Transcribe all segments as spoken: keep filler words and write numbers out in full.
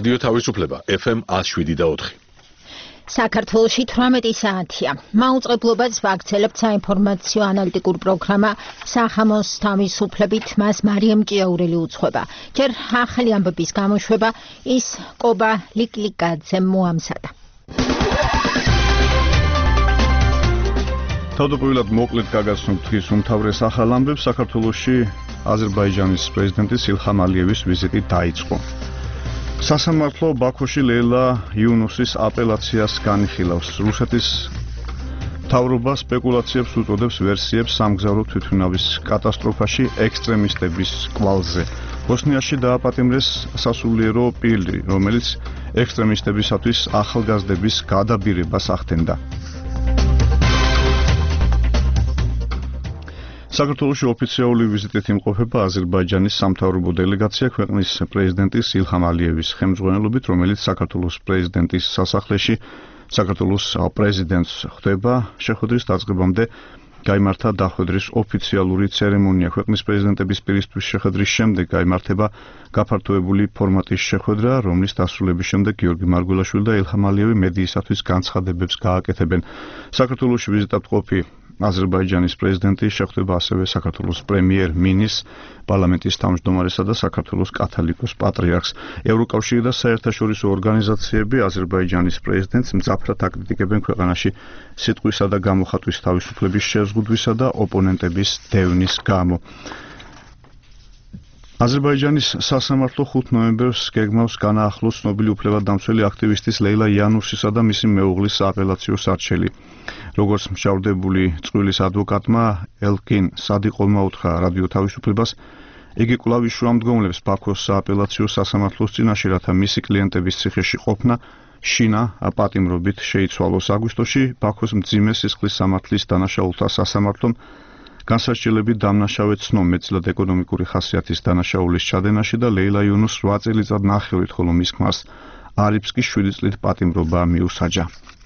რადიო თავისუფლება ეფ ემ one oh seven და four. საქართველოში თვრამეტი საათია. მაუწყებლობას ვაქცელებთ საინფორმაციო ანალიტიკურ პროგრამა სახამოს თავისუფლებით მას მარიამ ჭიაურელი უძღვება. ჯერ ახალი ამბების გამოშვება ის კობა ლიკლიკაძემ მოამზადა. თავდაპირველად მოკლედ გაგაცნობთ ის უმთავრეს ახალ ამბებს. საქართველოში აზერბაიჯანის პრეზიდენტის ილჰამ ალიევის ვიზიტი დაიწყო. სასამართლო ბაქოში ლეილა იუნუსის აპელაციას განიხილავს. რუსეთის მთავრობა სპეკულაციებს უწოდებს ვერსიებს სამგზავრო თვითმფრინავის კატასტროფაში ექსტრემისტების კვალზე. ბოსნიაში დააპატიმრეს სასულიერო პირი, რომელიც ექსტრემისტებისათვის ახალგაზრდების გადაბირებას ახდენდა. საქართველოში ოფიციალური ვიზიტით იმყოფება აზერბაიჯანის სამთავრობო დელეგაცია ქვეყნის პრეზიდენტის ილჰამ ალიევის ხელმძღვანელობით, რომელიც საქართველოს პრეზიდენტის სასახლეში საქართველოს პრეზიდენტს ხვდება. შეხვედრის დაწყებამდე გაიმართა დახვედრის ოფიციალური ცერემონია. ქვეყნის პრეზიდენტების პირისთვის შეხვედრის შემდეგ გაიმართება გაფართოებული ფორმატის შეხვედრა, რომლის დასრულების შემდეგ გიორგი მარგველაშვილი და ილჰამ ალიევი მედიისათვის განცხადებებს გააკეთებენ. საქართველოში ვიზიტად ყოფი აზერბაიჯანის პრეზიდენტი შეხვდება ასევე საქართველოს პრემიერ-მინისტრს, პარლამენტის თავმჯდომარესა და საქართველოს კათოლიკოს პატრიარქს. ევროკავშირი და საერთაშორისო ორგანიზაციები აზერბაიჯანის პრეზიდენტს მძაფრად აკრიტიკებენ ქვეყანაში სიტყვისა და გამოხატვის თავისუფლების შეზღუდვისა და ოპონენტების დევნის გამო. აზერბაიჯანის სასამართლო ხუთ ნოემბერს გეგმავს განაახლოს ცნობილი უფლებადამცველი აქტივისტის ლეილა იანუსისა და მისი მეუღლის სააპელაციო სარჩელი. როგორც მჟავდებული წვრილის ადვოკატმა ელკინ სადიყოვმა უთხრა რადიო თავისუფლებას, იგი კვლავ იშუამდგომლებს ბაქოს სააპელაციო სასამართლოს წინაშე, რათა მისი კლიენტების ციხეში ყოფნა შინა პატიმრობით შეიცვალოს. აგვისტოში ბაქოს მძიმე სისხლის სამართლის დანაშაულთა სასამართლომ განსასჯელები დამნაშავედ ცნო მეტწილად ეკონომიკური ხასიათის დანაშაულის ჩადენაში და ლეილა იუნუს რვა წელიწად ნახევრით, ხოლო მის ქმარს არიფსკი შვიდი წლით პატიმრობა მიუსაჯა.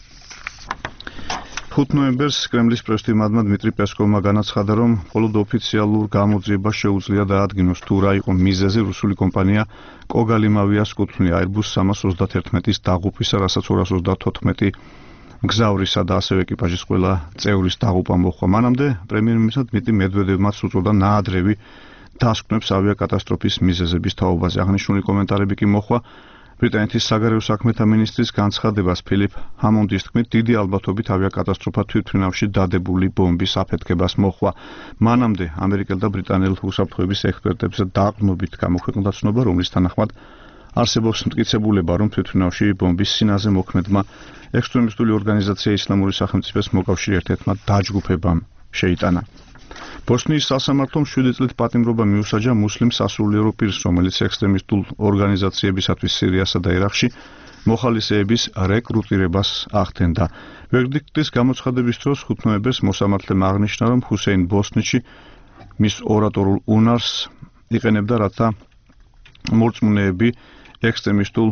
ხუთ ნოემბერს კრემლის პრესტიმადმა დმიტრი პესკოვმა განაცხადა, რომ მხოლოდ ოფიციალურ გამოძიებას შეუძლია დაადგინოს თუ რა იყო მიზეზი რუსული კომპანია კოგალიმავიას კუთვნილი Airbus სამას ოცდაათის დაღუპვისა, რასაც ორას ოცდათოთხმეტი მგზავრისა და ასევე ეკიპაჟის ყველა წევრის დაღუპვა მოჰყვა. მანამდე პრემიერ-მინისტრ დმიტრი მედვედევმაც უწოდა ნაადრევი დასკვნებს ავიაკატასტროფის მიზეზების თაობაზე. აღნიშნული კომენტარები კი მოჰყვა ბრიტანეთის საგარეო საქმეთა მინისტრის განცხადებას. ფილიპ ჰამონდის თქმით, დიდი ალბათობით ავიაკატასტროფა თვითმფრინავში დადებული ბომბის აფეთქებას მოჰყვა. მანამდე ამერიკელ და ბრიტანელ უსაფრთხოების ექსპერტებზე დაყრდნობით გამოქვეყნდა ცნობა, რომლის თანახმად არსებობს მტკიცებულება, რომ თვითმფრინავში ბომბის სინაზე მოქმედმა ექსტრემისტული ორგანიზაცია ისლამური სახელმწიფოს მოკავშირე ერთ-ერთმა დაჯგუფებამ შეიტანა. ბოსნიის სასამართლომ შვიდი წლით პატიმრობა მიუსაჯა მუსლიმ სასულიერო პირს, რომელიც ექსტრემისტულ ორგანიზაციებისათვის სირიასა და ერაყში მოხალისეების რეკრუტირებას ახდენდა. ვერდიქტის გამოცხადების დროს ხუთ ნოემბერს მოსამართლემ აღნიშნა, რომ ჰუსეინ ბოსნიჩი მის ორატორულ უნარს იყენებდა, რათა მორწმუნეები ექსტრემისტულ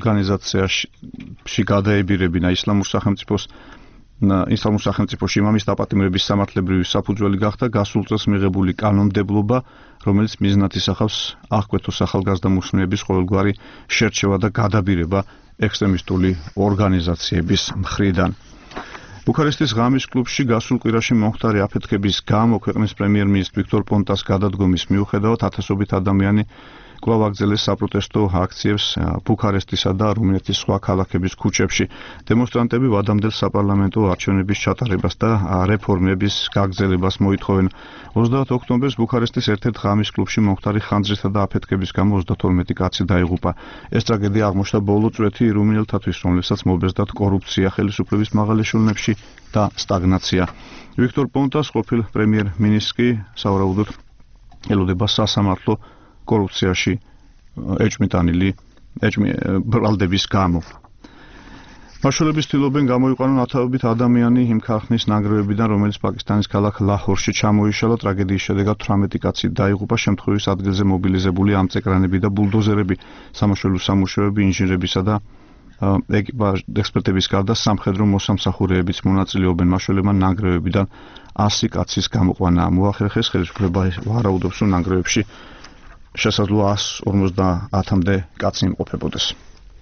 ორგანიზაციაში გადაებირებინა. ისლამურ სახელმწიფოს ისლამურ სახელმწიფოში იმამის დაპატიმრების სამართლებრივი საფუძველი გახდა გასულ წელს მიღებული კანონმდებლობა, რომელიც მიზნად ისახავს აღკვეთოს ახალგაზრდა მუსლიმების ყოველგვარი შერჩევა და გადაბირება ექსტრემისტული ორგანიზაციების მხრიდან. ბუქარესტის ღამის კლუბში გასულ კვირაში მომხდარი აფეთქების გამო ქვეყნის პრემიერ-მინისტრ ვიქტორ პონტას გადადგომის მიუხედავად ათასობით ადამიანი კვლავ აგრძელეს საპროტესტო აქციებს ბუქარესტისა და რუმინეთის სხვა ქალაქების ქუჩებში. დემონსტრანტები ვადამდელ საპარლამენტო არჩევნების ჩატარებას და რეფორმების გაგრძელებას მოითხოვენ. ოცდაათ ოქტომბერს ბუქარესტის ერთ-ერთ ღამის კლუბში მომხდარი ხანძრისა და აფეთქების გამო ოცდათორმეტი კაცი დაიღუპა. ეს ტრაგედია აღმოჩნდა ბოლო წვეთი რუმინელთათვის, რომლებსაც მობეზდათ კორუფცია, ხელისუფლების მაღალ ეშელონებში და სტაგნაცია. ვიქტორ პონტას ყოფილ პრემიერ-მინისტრს კი სავარაუდოდ ელოდება სასამართლო კორუფციაში ეჭვმიტანილი ბრალდების გამო. მაშველების ცდილობენ გამოიყვანონ ათობით ადამიანი იმ ქარხნის ნანგრევებიდან, რომელიც პაკისტანის ქალაქ ლაჰორში ჩამოიშალა. ტრაგედიის შედეგად თვრამეტი კაცი დაიღუპა. შემთხვევის ადგილზე მობილიზებული ამწეკრანები და ბულდოზერები, სამაშველო სამუშაოები, ინჟინრებისა და ეკიპაჟ ექსპერტების გარდა სამხედრო მოსამსახურეებიც მონაწილეობენ. მაშველებმა ნანგრევებიდან ასი კაცის გამოყვანა მოახერხეს. ხელისუფლება ვარაუდობს, რომ ნანგრევებში შესაძლოა ათამდე კაცი იმყოფებოდეს.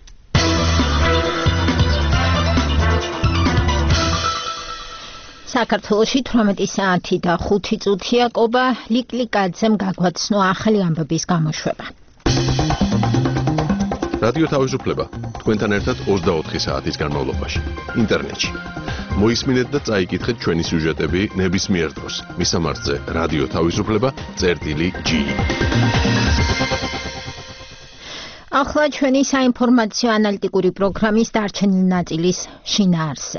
საქართველოში თვრამეტი საათი და ხუთი წუთია კობა ლიკლიკაძემ გაგვაცნო ახალი ამბების გამოშვება. რადიო თავისუფლება თქვენთან ერთად ოცდაოთხი საათის განმავლობაში ინტერნეტში. მოისმინეთ და წაიკითხეთ ჩვენი სიუჟეტები ნებისმიერ დროს. მისამართზე რადიო თავისუფლება წერტილი ჯი. ახლა ჩვენი საინფორმაციო ანალიტიკური პროგრამის დარჩენილი ნაწილის შინაარსზე.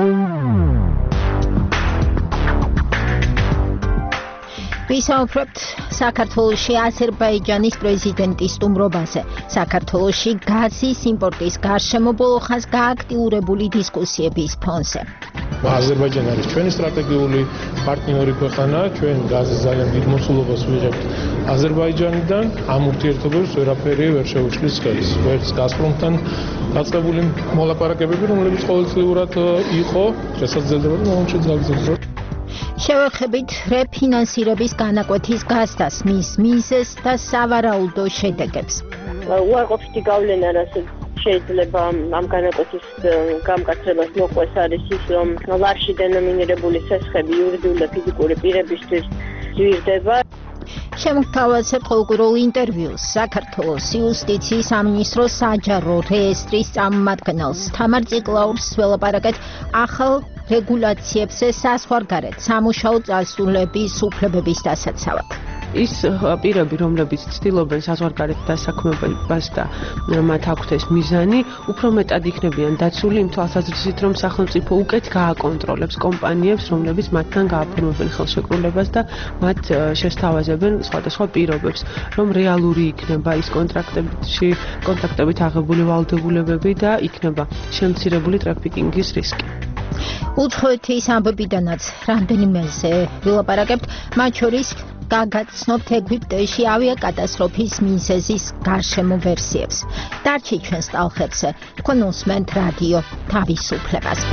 ვისაუბრებთ საქართველოში აზერბაიჯანის პრეზიდენტის სტუმრობაზე. საქართველოში გაზის იმპორტის გარშემო ბოლო ხანს გააქტიურებული დისკუსიების ფონზე. აზერბაიჯანი არის ჩვენი სტრატეგიული პარტნიორი ქვეყანა, ჩვენ გაზის ძალიან დიდ მოცულობას ვიღებთ აზერბაიჯანიდან, ამ ურთიერთობებს ვერაფერი ვერ შეუჩლის ხელს. ვერც გაზპრომთან დაწყებული მოლაპარაკებები, რომლებიც ყოველწლიურად იყო, შესაძლებლობა მომენტში გაგრძელდება. შევეხებით რეფინანსირების განაკვეთის გაზდას, მის მიზეზს და სავარაუდო შედეგებს. უარყოფითი გავლენა, რასაც შეიძლება ამ განაკვეთის გამკაცებას მოყვეს არის ის, რომ ლარში დენომინირებული სესხები იურიდიული და ფიზიკური პირებისთვის ძვირდება. შემოგთავაზებთ ყოველკვირეულ ინტერვიუს საქართველოს იუსტიციის სამინისტროს საჯარო რეესტრის წარმომადგენელს თამარ ციკლაურს ველაპარაკეთ ახალ რეგულაციებზე საზღვარგარეთ სამუშაო წასულების უფლებების დასაცავად. ის პირები, რომლებიც ცდილობენ საზღვარგარეთ დასაქმებას და მათ აქვთ ეს მიზანი, უფრო მეტად იქნებიან დაცული იმ თვალსაზრისით, რომ სახელმწიფო უკეთ გააკონტროლებს კომპანიებს, რომლებიც მათთან გააფორმებენ ხელშეკრულებას და მათ შესთავაზებენ სხვადასხვა პირობებს, რომ რეალური იქნება ის კონტრაქტებში, კონტრაქტებით აღებული ვალდებულებები და იქნება შემცირებული ტრაფიკინგის რისკი. უცხოეთის ამბებიდანაც რამდენიმეზე ვილაპარაკებთ, მათ შორის გაგაცნობთ ეგვიპტეში ავიაკატასტროფის მიზეზის გარშემო ვერსიებს. დარჩით ჩვენს ტალღებზე, თქვენ უსმენთ რადიო თავისუფლებას.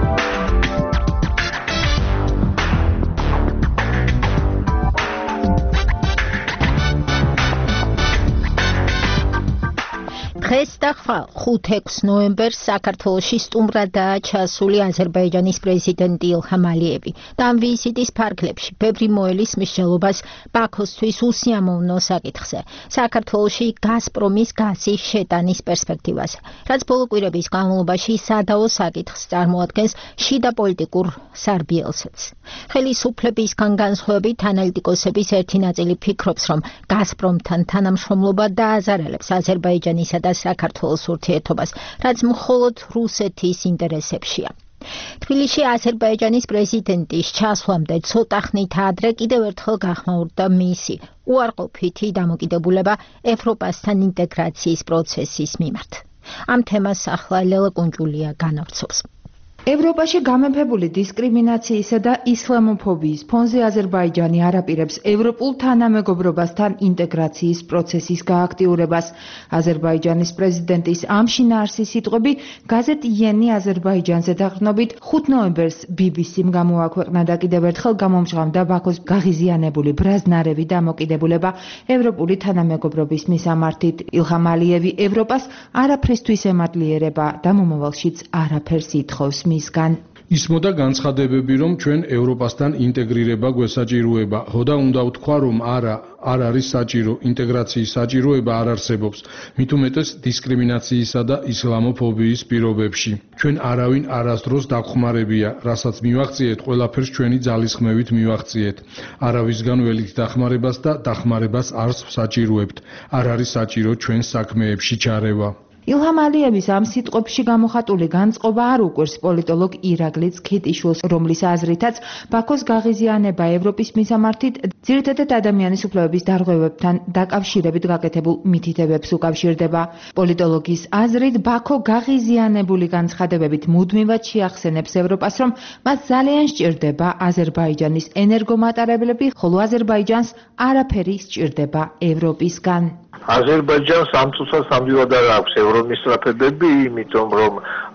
დღეს და ხვალ ხუთი-ექვსი ნოემბერს საქართველოში სტუმრადაა ჩასული აზერბაიჯანის პრეზიდენტი ილჰამ ალიევი და ამ ვიზიტის ფარგლებში ბევრი მოელის მსჯელობას ბაქოსთვის უსიამოვნო საკითხზე, საქართველოში გაზპრომის გაზის შეტანის პერსპექტივაზე, რაც ბოლო კვირების განმავლობაში სადაო საკითხს წარმოადგენს შიდა პოლიტიკურ სარბიელსაც. ხელისუფლებისგან განსხვავებით ანალიტიკოსების ერთი ნაწილი ფიქრობს, რომ გაზპრომთან თანამშრომლობა დააზარალებს აზერბაიჯანისა და საქართველოს ურთიერთობას, რაც მხოლოდ რუსეთის ინტერესებშია. თბილისში აზერბაიჯანის პრეზიდენტის ჩასვლამდე ცოტა ხნით ადრე კიდევ ერთხელ გახმაურდა მისი უარყოფითი დამოკიდებულება ევროპასთან ინტეგრაციის პროცესის მიმართ. ამ თემას ახლა ლელა კუნჯულია განავრცობს. ევროპაში გამეფებული დისკრიმინაციისა და ისლამოფობიის ფონზე აზერბაიჯანი არაპირებს ევროპულ თანამეგობრობასთან ინტეგრაციის პროცესის გააქტიურებას. აზერბაიჯანის პრეზიდენტის ამ შინაარსის სიტყვები გაზეთ იენი აზერბაიჯანზე დაყრდნობით ხუთი ნოემბერს ბი ბი სიმ გამოაქვეყნა და კიდევ ერთხელ გამომჟღავნდა ბაქოს გაღიზიანებული ბრაზნარევი დამოკიდებულება ევროპული თანამეგობრობის მისამართით. ილჰამ ალიევი ევროპას არაფრისთვის ემადლიერება და მომავალშიც არაფერს ითხოვს მისგან. ისმოდა განცხადებები, რომ ჩვენ ევროპასთან ინტეგრირება გვესაჭიროება. ხოდა უნდა ვთქვა, რომ არა, არ არის საჭირო, ინტეგრაციის საჭიროება არ არსებობს, მით უმეტეს დისკრიმინაციისა და ისლამოფობიის პირობებში. ჩვენ არავინ არასდროს დაგხმარებია, რასაც მივაღწიეთ, ყველაფერს ჩვენი ძალისხმევით მივაღწიეთ. არავისგან ველით დახმარებას და დახმარებას არც ვსაჭიროებთ. არ არის საჭირო ჩვენ საქმეებში ჩარევა. ილჰამ ალიევის ამ სიტყვებში გამოხატული განწყობა არ უკვირს პოლიტოლოგ ირაკლი ცქიტიშვილს, რომლის აზრითაც ბაქოს გაღიზიანება ევროპის მისამართით ძირითადად ადამიანის უფლებების დარღვევებთან დაკავშირებით გაკეთებულ მითითებებს უკავშირდება. პოლიტოლოგის აზრით, ბაქო გაღიზიანებული განცხადებებით მუდმივად შეახსენებს ევროპას, რომ მას ძალიან სჭირდება აზერბაიჯანის ენერგომატარებლები, ხოლო აზერბაიჯანს არაფერი სჭირდება ევროპისგან. აზერბაიჯანს ამ წუთას ნამდვილად არ აქვს ევრომისწრაფებები, იმიტომ რომ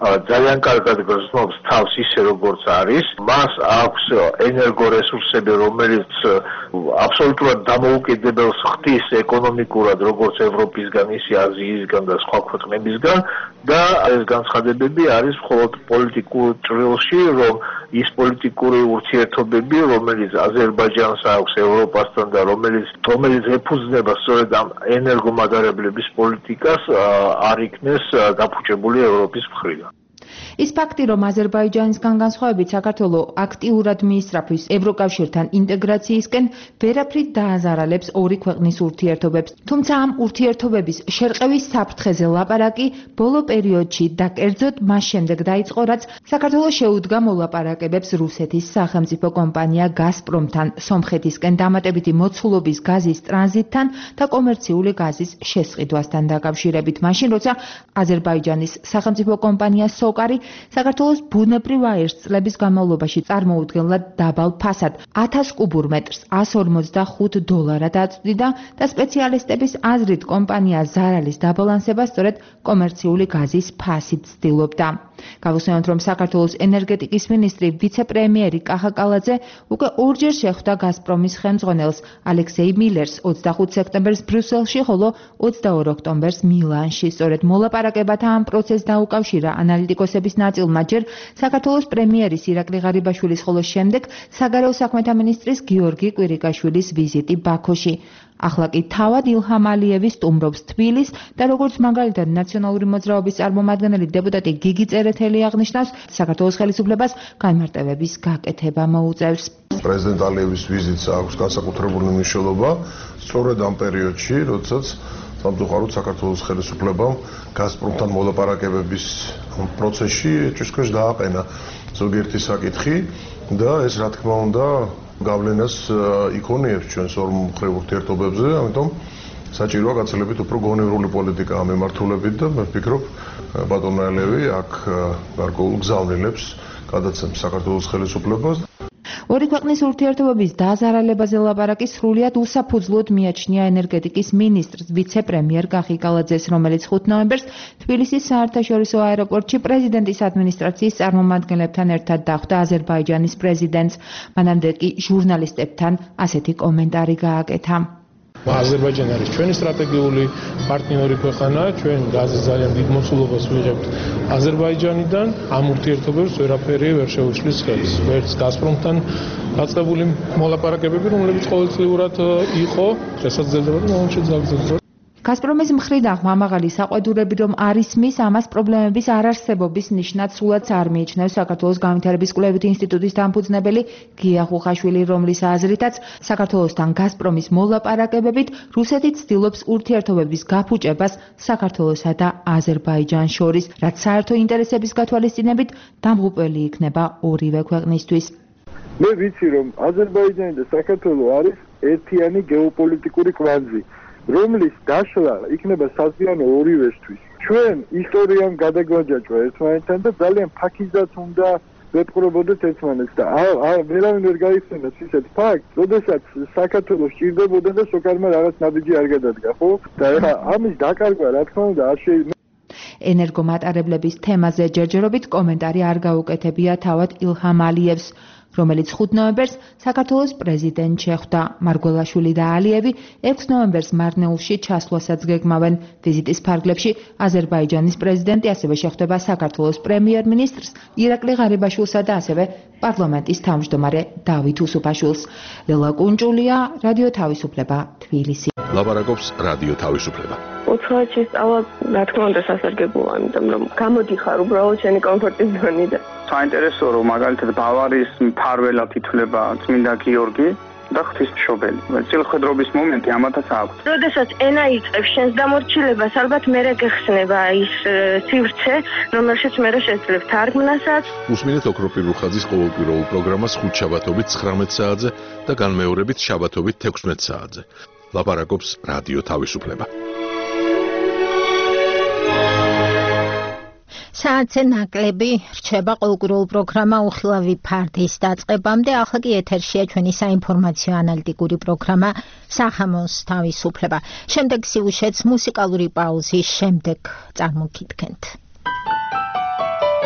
ძალიან კარგად გრძნობს თავს ისე როგორც არის, მას აქვს ენერგორესურსები, რომელიც აბსოლუტურად დამოუკიდებელს ხდის ეკონომიკურად როგორც ევროპისგან, ისე აზიისგან და სხვა ქვეყნებისგან და ეს განცხადებები არის მხოლოდ პოლიტიკურ ჭრილში, რომ ის პოლიტიკური ურთიერთობები, რომელიც აზერბაიჯანს აქვს ევროპასთან და რომელიც რომელიც ეფუძნება სწორედ ამ ენერგომაგარებლების პოლიტიკას, არ იქნეს გაფუჭებული ევროპის მხრიდან. ის ფაქტი, რომ აზერბაიჯანისგან განსხვავებით საქართველოს აქტიურად მიისწრაფვის ევროკავშირთან ინტეგრაციისკენ, ვერაფრით დააზარალებს ორი ქვეყნის ურთიერთობებს. თუმცა ამ ურთიერთობების შერყევის საფრთხეზე ლაპარაკი ბოლო პერიოდში და კერძოდ მას შემდეგ დაიწყო, რაც საქართველოს შეუდგა მოლაპარაკებებს რუსეთის სახელმწიფო კომპანია გაზპრომთან სომხეთისკენ დამატებითი მოცულობის გაზის ტრანზიტთან და კომერციული გაზის შესყიდვასთან დაკავშირებით. მაშინ, როცა აზერბაიჯანის სახელმწიფო კომპანია სოკარი საქართველოს ბუნებრივ აირს წლების განმავლობაში წარმოუდგენლად დაბალ ფასად ათას კუბურ მეტრს εκατს ორმოცდახუთ დოლარად აწვდიდა და სპეციალისტების აზრით კომპანია ზარალის დაბალანსებას სწორედ კომერციული გაზის ფასით ცდილობდა. გავუსვენოთ, რომ საქართველოს ენერგეტიკის მინისტრი ვიცე-პრემიერი კახა კალაძე უკვე ორჯერ შეხვდა გაზპრომის ხელმძღვანელს ალექსეი მილერს ოცდახუთ სექტემბერს ბრიუსელში, ხოლო ოცდაორ ოქტომბერს მილანში. სწორედ მოლაპარაკებათა ამ პროცესს დაუკავშირა ანალიტიკოსების ნაწილმა ჯერ საქართველოს პრემიერის ირაკლი ღარიბაშვილის, ხოლო შემდეგ საგარეო საქმეთა მინისტრის გიორგი კვირიკაშვილის ვიზიტი ბაქოში. ახლა კი თავად ილჰამ ალიევი სტუმრობს თბილის და როგორც მაგალითად ნაციონალური მოძრაობის წარმომადგენელი დეპუტატი გიგი წერეთელი აღნიშნავს, საქართველოს ხელისუფლებას განმარტებების გაკეთება მოუწევს. პრეზიდენტ ალიევის ვიზიტს აქვს განსაკუთრებული მნიშვნელობა სწორედ ამ პერიოდში, როდესაც სამწუხაროდ საქართველოს ხელისუფლებამ გაზპრომთან მოლაპარაკებების პროცესში ჭიშკრეშ დააყენა ზოგიერთი საკითხი და ეს რა თქმა უნდა გავლენას იქონიებს ჩვენს ორმხრივ ურთიერთობებზე, ამიტომ საჭიროა გაცილებით უფრო გონივრული პოლიტიკა ამ მიმართულებით და მე ვფიქრობ ბატონ ალიევი აქ გარკვეულ გზავნილებს გადაცემს საქართველოს ხელისუფლებას. ორი ქვეყნის ურთიერთობების დაზარალებაზე ლაპარაკი სრულიად უსაფუძვლოდ მიაჩნია ენერგეტიკის მინისტრს ვიცე-პრემიერ კახი კალაძეს, რომელიც ხუთ ნოემბერს თბილისის საერთაშორისო აეროპორტში პრეზიდენტის ადმინისტრაციის წარმომადგენლებთან ერთად დახვდა აზერბაიჯანის პრეზიდენტს. მანამდე კი ჟურნალისტებთან ასეთი კომენტარი გააკეთა. აზერბაიჯანი არის ჩვენი სტრატეგიული პარტნიორი ქვეყანა, ჩვენ გაზის ძალიან დიდ მოცულობას ვიღებთ აზერბაიჯანიდან, ამ ურთიერთობებს ვერაფერი ვერ შეუშლის ხელს. ვერც გაზპრომთან დაწყებული მოლაპარაკებები, რომლებიც ყოველწლიურად იყო, შესაძლებლობა და მომენტში ძალზედ გაზპრომის მხრიდან მამაღალი საყვედურები რომ არის მის, ამას პრობლემების არარსებობის ნიშნად სულაც არ მიიჩნევს საქართველოს განვითარების კვლევითი ინსტიტუტის დამფუძნებელი გია ხუხაშვილი, რომლის აზრითაც საქართველოსთან გაზპრომის მოლაპარაკებებით რუსეთი ცდილობს ურთიერთობების გაფუჭებას საქართველოსა და აზერბაიჯანს შორის, რაც საერთო ინტერესების გათვალისწინებით დამღუპველი იქნება ორივე ქვეყნისთვის. მე ვიცი, რომ აზერბაიჯანი და საქართველო არის ერთიანი გეოპოლიტიკური კვანძი, რომლის დაშლა იქნება საზიანო ორივესთვის. ჩვენ ისტორიამ გადაგვაჯაჭვა ერთმანეთთან და ძალიან ფაქიზად უნდა ვეპყრობოდეთ ერთმანეთს და ვერავინ ვერ გაიხსენებს ისეთ ფაქტს, როდესაც საქართველოს სჭირდებოდა და სოკარმა რაღაც ნაბიჯი არ გადადგა, ხო? და ეხლა ამის დაკარგვა რა თქმა უნდა არ შეიძლება. ენერგომატარებლების თემაზე ჯერჯერობით კომენტარი არ გაუკეთებია თავად ილჰამ ალიევს, რომელიც ხუთ ნოემბერს საქართველოს პრეზიდენტ შეხვდა. მარგველაშვილი და ალიევი ექვს ნოემბერს მარნეულში ჩასვლასაც გეგმავენ. ვიზიტის ფარგლებში აზერბაიჯანის პრეზიდენტი ასევე შეხვდება საქართველოს პრემიერ-მინისტრს ირაკლი ღარიბაშვილსა და ასევე პარლამენტის თავმჯდომარე დავით უსუფაშვილს. ლელა კუნჭულია, რადიო თავისუფლება, თბილისი. ლაპარაკობს რადიო თავისუფლება. უცხოეთ შესწავლა, რა თქმა უნდა, სასარგებლოა, იმიტომ რომ გამოდიხარ უბრალოდ შენი კომფორტის ზონიდან. საინტერესოა, რომ მაგალითად ბავარიის მფარველად ითვლება წმინდა გიორგი და ღვთისმშობელი. წილხედრობის მომენტი ამათაც აქვს. როდესაც ენა იწყებს შენს დამორჩილებას, ალბათ მერე გეხსნება ის სივრცე, რომელშიც მერე შეძლებ თარგმნასაც. უსმინეთ ოქროპირ რუხაძის ყოველკვირეულ პროგრამას ხუთ შაბათობით ცხრამეტ საათზე და განმეორებით შაბათობით თექვსმეტ საათზე. ლაპარაკობს რადიო თავისუფლება. საათზე ნაკლები რჩება ყოველკვირეულ პროგრამა უხილავი ფარდის დაწყებამდე. ახლა კი ეთერშია ჩვენი საინფორმაციო ანალიტიკური პროგრამა სახამოს თავისუფლება. შემდეგ სიუჟეტს მუსიკალური პაუზის შემდეგ წარმოგიდგენთ.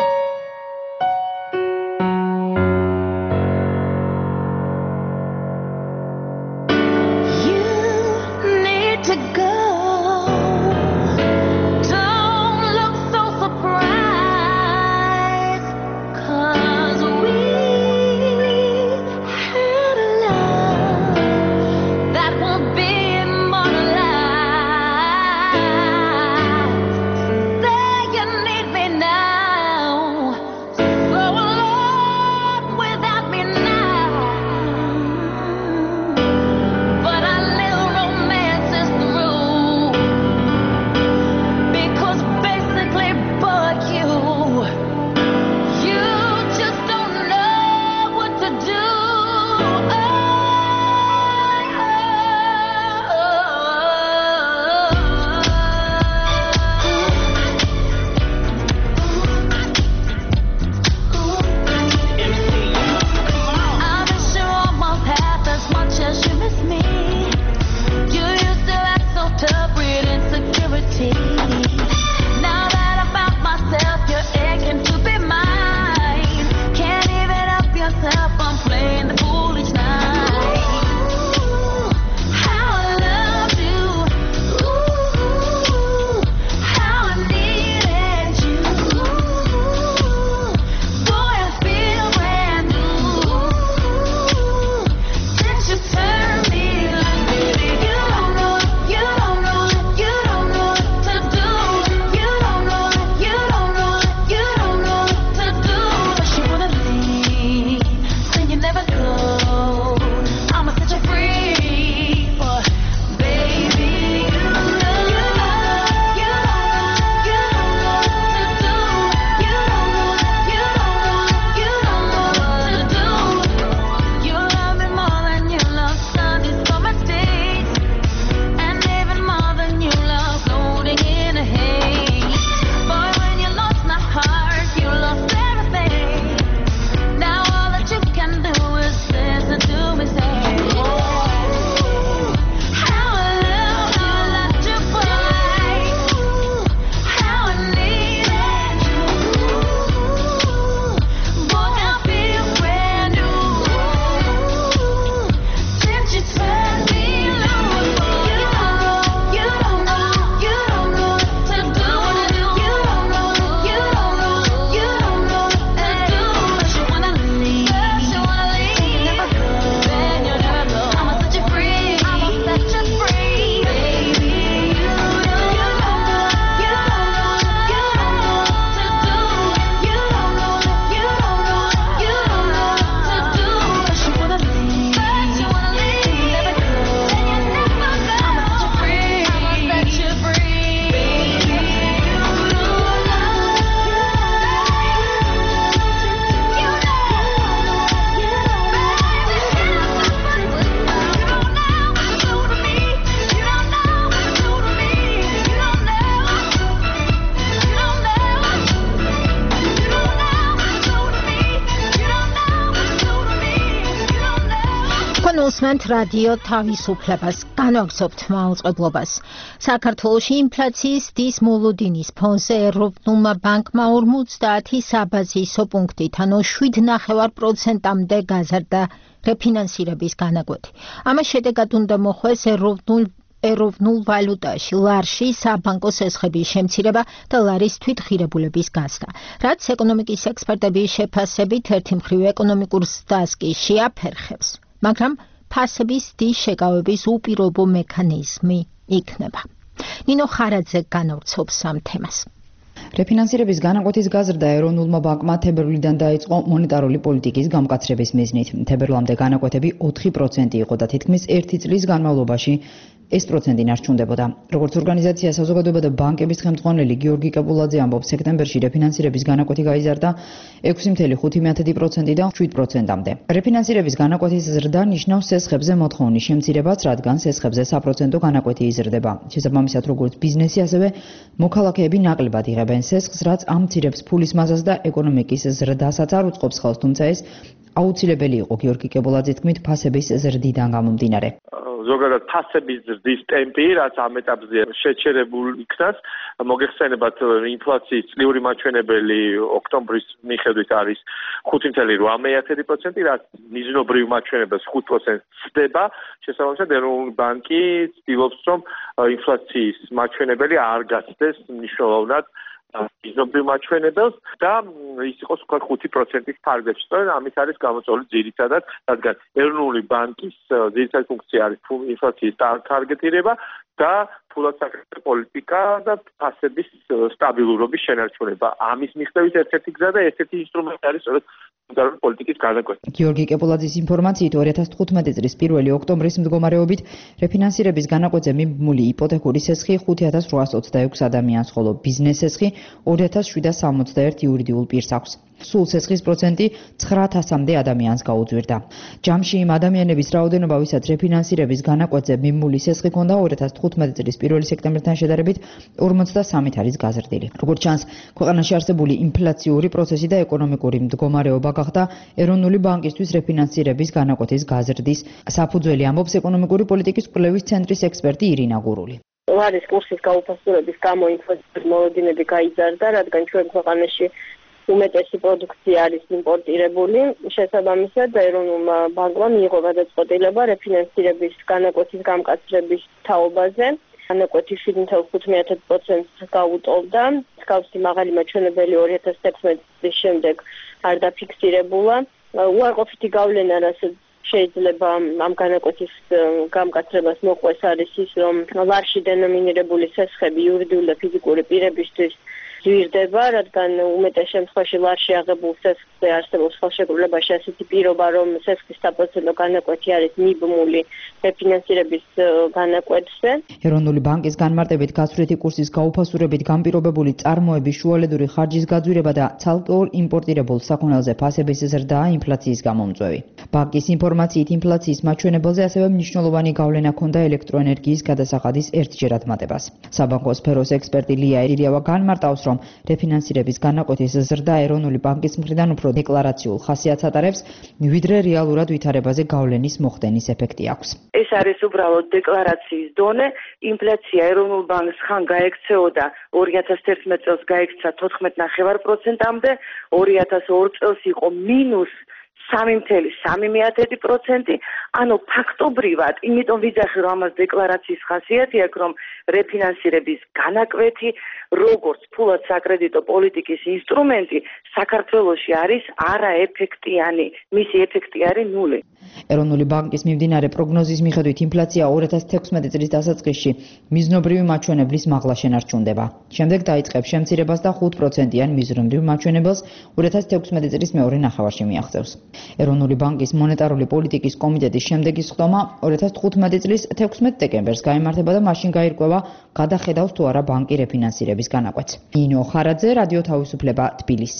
თქვენ უსმენთ რადიო თავისუფლებას, განვაგრძობთ მაუწყებლობას. საქართველოში ინფლაციის დის მოლოდინის ფონზე ეროვნულმა ბანკმა ორმოცდაათი საბაზისო პუნქტით, ანუ შვიდ ნახევარ პროცენტამდე გაზარდა რეფინანსირების განაკვეთი. ამას შედეგად უნდა მოხვდეს ეროვნულ ეროვნულ ვალუტაში ლარში საბანკო სესხების შემცირება და ლარის თვითღირებულების გასვლა. რაც ეკონომიკის ექსპერტების შეფასებით ერთი მხრივ ეკონომიკურ ზრდას კი შეაფერხებს, მაგრამ ფასების დის შეკავების უპირობო მექანიზმი იქნება. ნინო ხარაძე განავრცობს ამ თემას. რეფინანსირების განაკვეთის გაზრდა ეროვნულმა ბანკმა თებერვლიდან დაიწყო მონეტარული პოლიტიკის გამკაცრების მიზნით. თებერვლამდე განაკვეთები ოთხი პროცენტი იყო და თითქმის ერთი წლის განმავლობაში ეს პროცენტი ნარჩუნდებოდა. როგორც ორგანიზაცია საზოგადოება და ბანკების ხელმძღვანელი გიორგი კებულაძე ამბობს, სექტემბერში რეფინანსირების განაკვეთი გაიზარდა ექვსი ფاصლე ხუთი პროცენტიდან შვიდ პროცენტამდე. რეფინანსირების განაკვეთის ზრდა ნიშნავს სესხებზე მოთხოვნის შემცირებას, რადგან სესხებზე საპროცენტო განაკვეთი იზრდება. შესაბამისად, როგორც ბიზნესი, ასევე მოქალაქეები ნაკლებად იღებენ სესხს, რაც ამცირებს ფულის მასას და ეკონომიკის ზრდასაც არ უწყობს ხელს, თუმცა ეს აუცილებელი იყო გიორგი კებულაძის თქმით ფასების ზრდიდან გამომდინარე. ზოგადად ფასების ზრდის ტემპი, რაც ამ ეტაპზე შეჩერებულ იქნას, მოგეხსენებათ ინფლაციის წლიური მაჩვენებელი ოქტომბრის მიხედვით არის ხუთი ფاصლე რვა პროცენტი, რაც მიზნობრივ მაჩვენებელს ხუთ პროცენტს ცდება. შესაბამისად, ეროვნული ბანკი ცდილობს, რომ ინფლაციის მაჩვენებელი არ გაცდეს მნიშვნელოვნად მიზნობრივ მაჩვენებელს და ის იყოს უკვე ხუთი პროცენტის თარგებში. სწორედ ამით არის გამოწვეული ძირითადად, რადგან ეროვნული ბანკის ძირითადი ფუნქცია არის ინფლაციის თარგეტირება და ფულადსაკრებო პოლიტიკა და ფასების სტაბილურობის შენარჩუნება. ამის მიღწევის ერთ-ერთი გზა და ერთ-ერთი ინსტრუმენტი არის სწორედ მონეტარული პოლიტიკის განაკვეთი. გიორგი კებულაძის ინფორმაციით ორი ათას თხუთმეტი წლის პირველი ოქტომბრის მდგომარეობით რეფინანსირების განაკვეთზე მიმული იპოთეკური სესხი ხუთ ათას რვაას ოცდაექვსი ადამიანს, ხოლო ბიზნეს სესხი ორი ათას შვიდას სამოცდაერთი იურიდიულ პირს აქვს. სულ სესხის პროცენტი ცხრა ათასამდე ადამიანს გაუძვირდა. ჯამში იმ ადამიანების რაოდენობა, ვისაც რეფინანსირების განაკვეთზე მიმული სესხი ჰქონდა ორი ათას თხუთმეტი წლის პირველი სექტემბრთან შედარებით ორმოცდასამით არის გაზრდილი. როგორც ჩანს, ქვეყანაში არსებული ინფლაციური პროცესი და ეკონომიკური მდგომარეობა გახდა ეროვნული ბანკისთვის რეფინანსირების განაკვეთის გაზრდის საფუძველი, ამბობს ეკონომიკური პოლიტიკის კვლევის ცენტრის ექსპერტი ირინა გურული. ლარის კურსის გაუფასურების გამო ინფლაციის მოლოდინები გაიზარდა, რადგან ჩვენ ქვეყანაში უმეტესი პროდუქცია არის იმპორტირებული. შესაბამისად, ეროვნულმა ბანკმა მიიღო გადაწყვეტილება რეფინანსირების განაკვეთის გამკაცრების თაობაზე. განაკვეთი შვიდ ფاصლე ხუთი პროცენტს გაუტოლდა. მსგავსი მაღალი მაჩვენებელი ორი ათას თექვსმეტი წლის შემდეგ არ დაფიქსირებულა. უარყოფითი გავლენა, რასაც შეიძლება ამ განაკვეთის გამკაცრებას მოყვეს, არის ის, რომ ლარში დენომინირებული სესხები იურიდიული და ფიზიკური პირებისთვის ძვირდება, რადგან უმეტეს შემთხვევაში ლარში აღებულ სესხზე არსებობს ხელშეკრულებაში ასეთი პირობა, რომ სესხის საპროცენტო განაკვეთი არის მიბმული რეფინანსირების განაკვეთზე. ეროვნული ბანკის განმარტებით გასვლითი კურსის გაუფასურებით განპირობებული წარმოების შუალედური ხარჯის გაძვირება და ცალკეულ იმპორტირებულ საქონელზე ფასების ზრდა ინფლაციის გამომწვევი. ბანკის ინფორმაციით ინფლაციის მაჩვენებელზე ასევე მნიშვნელოვანი გავლენა ჰქონდა ელექტროენერგიის გადასახადის ერთჯერად მატებას. საბანკო სფეროს ექსპერტი ლია ერიავა განმარტავს, რომ რეფინანსირების განაკვეთის ზრდა ეროვნული ბანკის მხრიდან უფრო დეკლარაციულ ხასიათს ატარებს, ვიდრე რეალურად ვითარებაზე გავლენის მოხდენის ეფექტი აქვს. ეს არის უბრალოდ დეკლარაციის დონე. ინფლაცია ეროვნულ ბანკს ხან გაექცეოდა ორი ათას თერთმეტ წელს გაიქცა თოთხმეტ ნახევარ პროცენტამდე, ორი ათას ორ წელს იყო მინუს სამი ფاصლე სამი პროცენტი, ანუ ფაქტობრივად, იმიტომ ვიძახი, რომ ამას დეკლარაციის ხასიათი აქვს, რომ რეფინანსირების განაკვეთი, როგორც ფულად საკრედიტო პოლიტიკის ინსტრუმენტი, საქართველოში არის არაეფექტიანი, მისი ეფექტი არის ნული. ეროვნული ბანკის მიმდინარე პროგნოზის მიხედვით ინფლაცია ორი ათას თექვსმეტი წლის დასაწყისში მიზნობრივი მაჩვენებლის მაღლა შენარჩუნდება. შემდეგ დაიწყებს შემცირებას და ხუთ პროცენტიან მიზნობრივ მაჩვენებელს ორი ათას თექვსმეტი წლის მეორე ნახევარში მიაღწევს. ეროვნული ბანკის მონეტარული პოლიტიკის კომიტეტის შემდეგი სხდომა ორი ათას თხუთმეტი წლის თექვსმეტ დეკემბერს გაიმართება და მაშინ გაირკვევა, გადახედავს თუ არა ბანკი რეფინანსირების განაკვეთს. ნინო ხარაძე, რადიო თავისუფლება, თბილისი.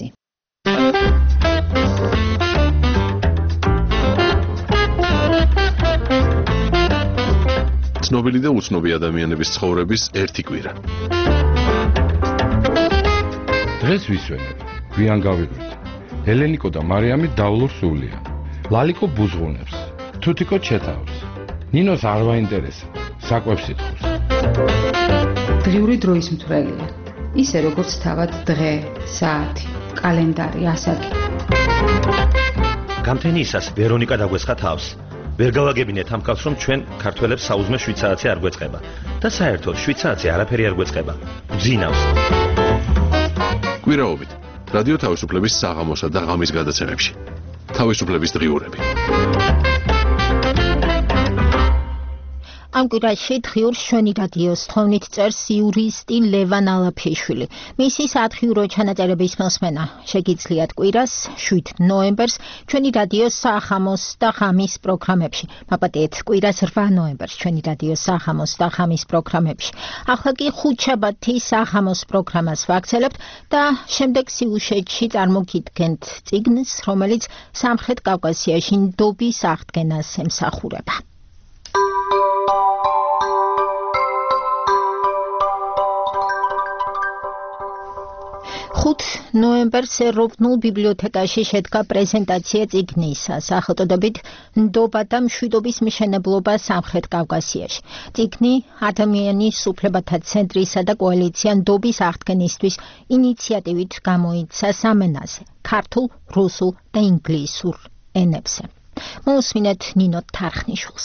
ცნობილი და უცნობი ადამიანების ცხოვრების ერთი კვირა. დღეს ვისვენებ, გვიან გავიღვით. ელენიკო და მარიამი დავლურ სულია. ლალიკო ბუზღუნებს. თუთიკო ჩეთავს. ნინოს არ ვაინტერესა. საკვებს ითხოვს. დღიური დროის მთვრელია. ისე როგორც თავად დღე, საათი, კალენდარი, ასაკი. გამთენიისას ვერონიკა დაგვესხა თავს. ვერ გავაგებინეთ ამ კაცს, რომ ჩვენ ქართველებს საუზმე შვიდ საათი არ გვეწყება და საერთოდ შვიდ საათი არაფერი არ გვეწყება. გძინავს. კვირაობით რადიო თავისუფლების საღამოსა და ღამის გადაცემებში. თავისუფლების დღიურები. ამ კვირაში დღიურს ჩვენი რადიოს თხოვნით წერს იურისტი ლევან ალაფიშვილი. მისი სათხიურო ჩანაწერების მოსმენა შეგიძლიათ კვირას შვიდ ნოემბერს ჩვენი რადიოს საღამოს და ღამის პროგრამებში. მაპატიეთ კვირას რვა ნოემბერს ჩვენი რადიოს საღამოს და ღამის პროგრამებში. ახლა კი ხუთშაბათის საღამოს პროგრამას ვაგრძელებთ და შემდეგ სიუჟეტში წარმოგიდგენთ წიგნს, რომელიც სამხრეთ კავკასიაში ნდობის აღდგენას ემსახურება. ხუთ ნოემბერს ეროვნულ ბიბლიოთეკაში შედგა პრეზენტაცია წიგნისა სახელწოდებით ნდობა და მშვიდობის მშენებლობა სამხრეთ კავკასიაში. წიგნი ადამიანის უფლებათა ცენტრისა და კოალიცია ნდობის აღდგენისთვის ინიციატივით გამოიცა სამ ენაზე: ქართულ, რუსულ და ინგლისურ ენებზე. მოусმინეთ ნინო თარხნიშვილს.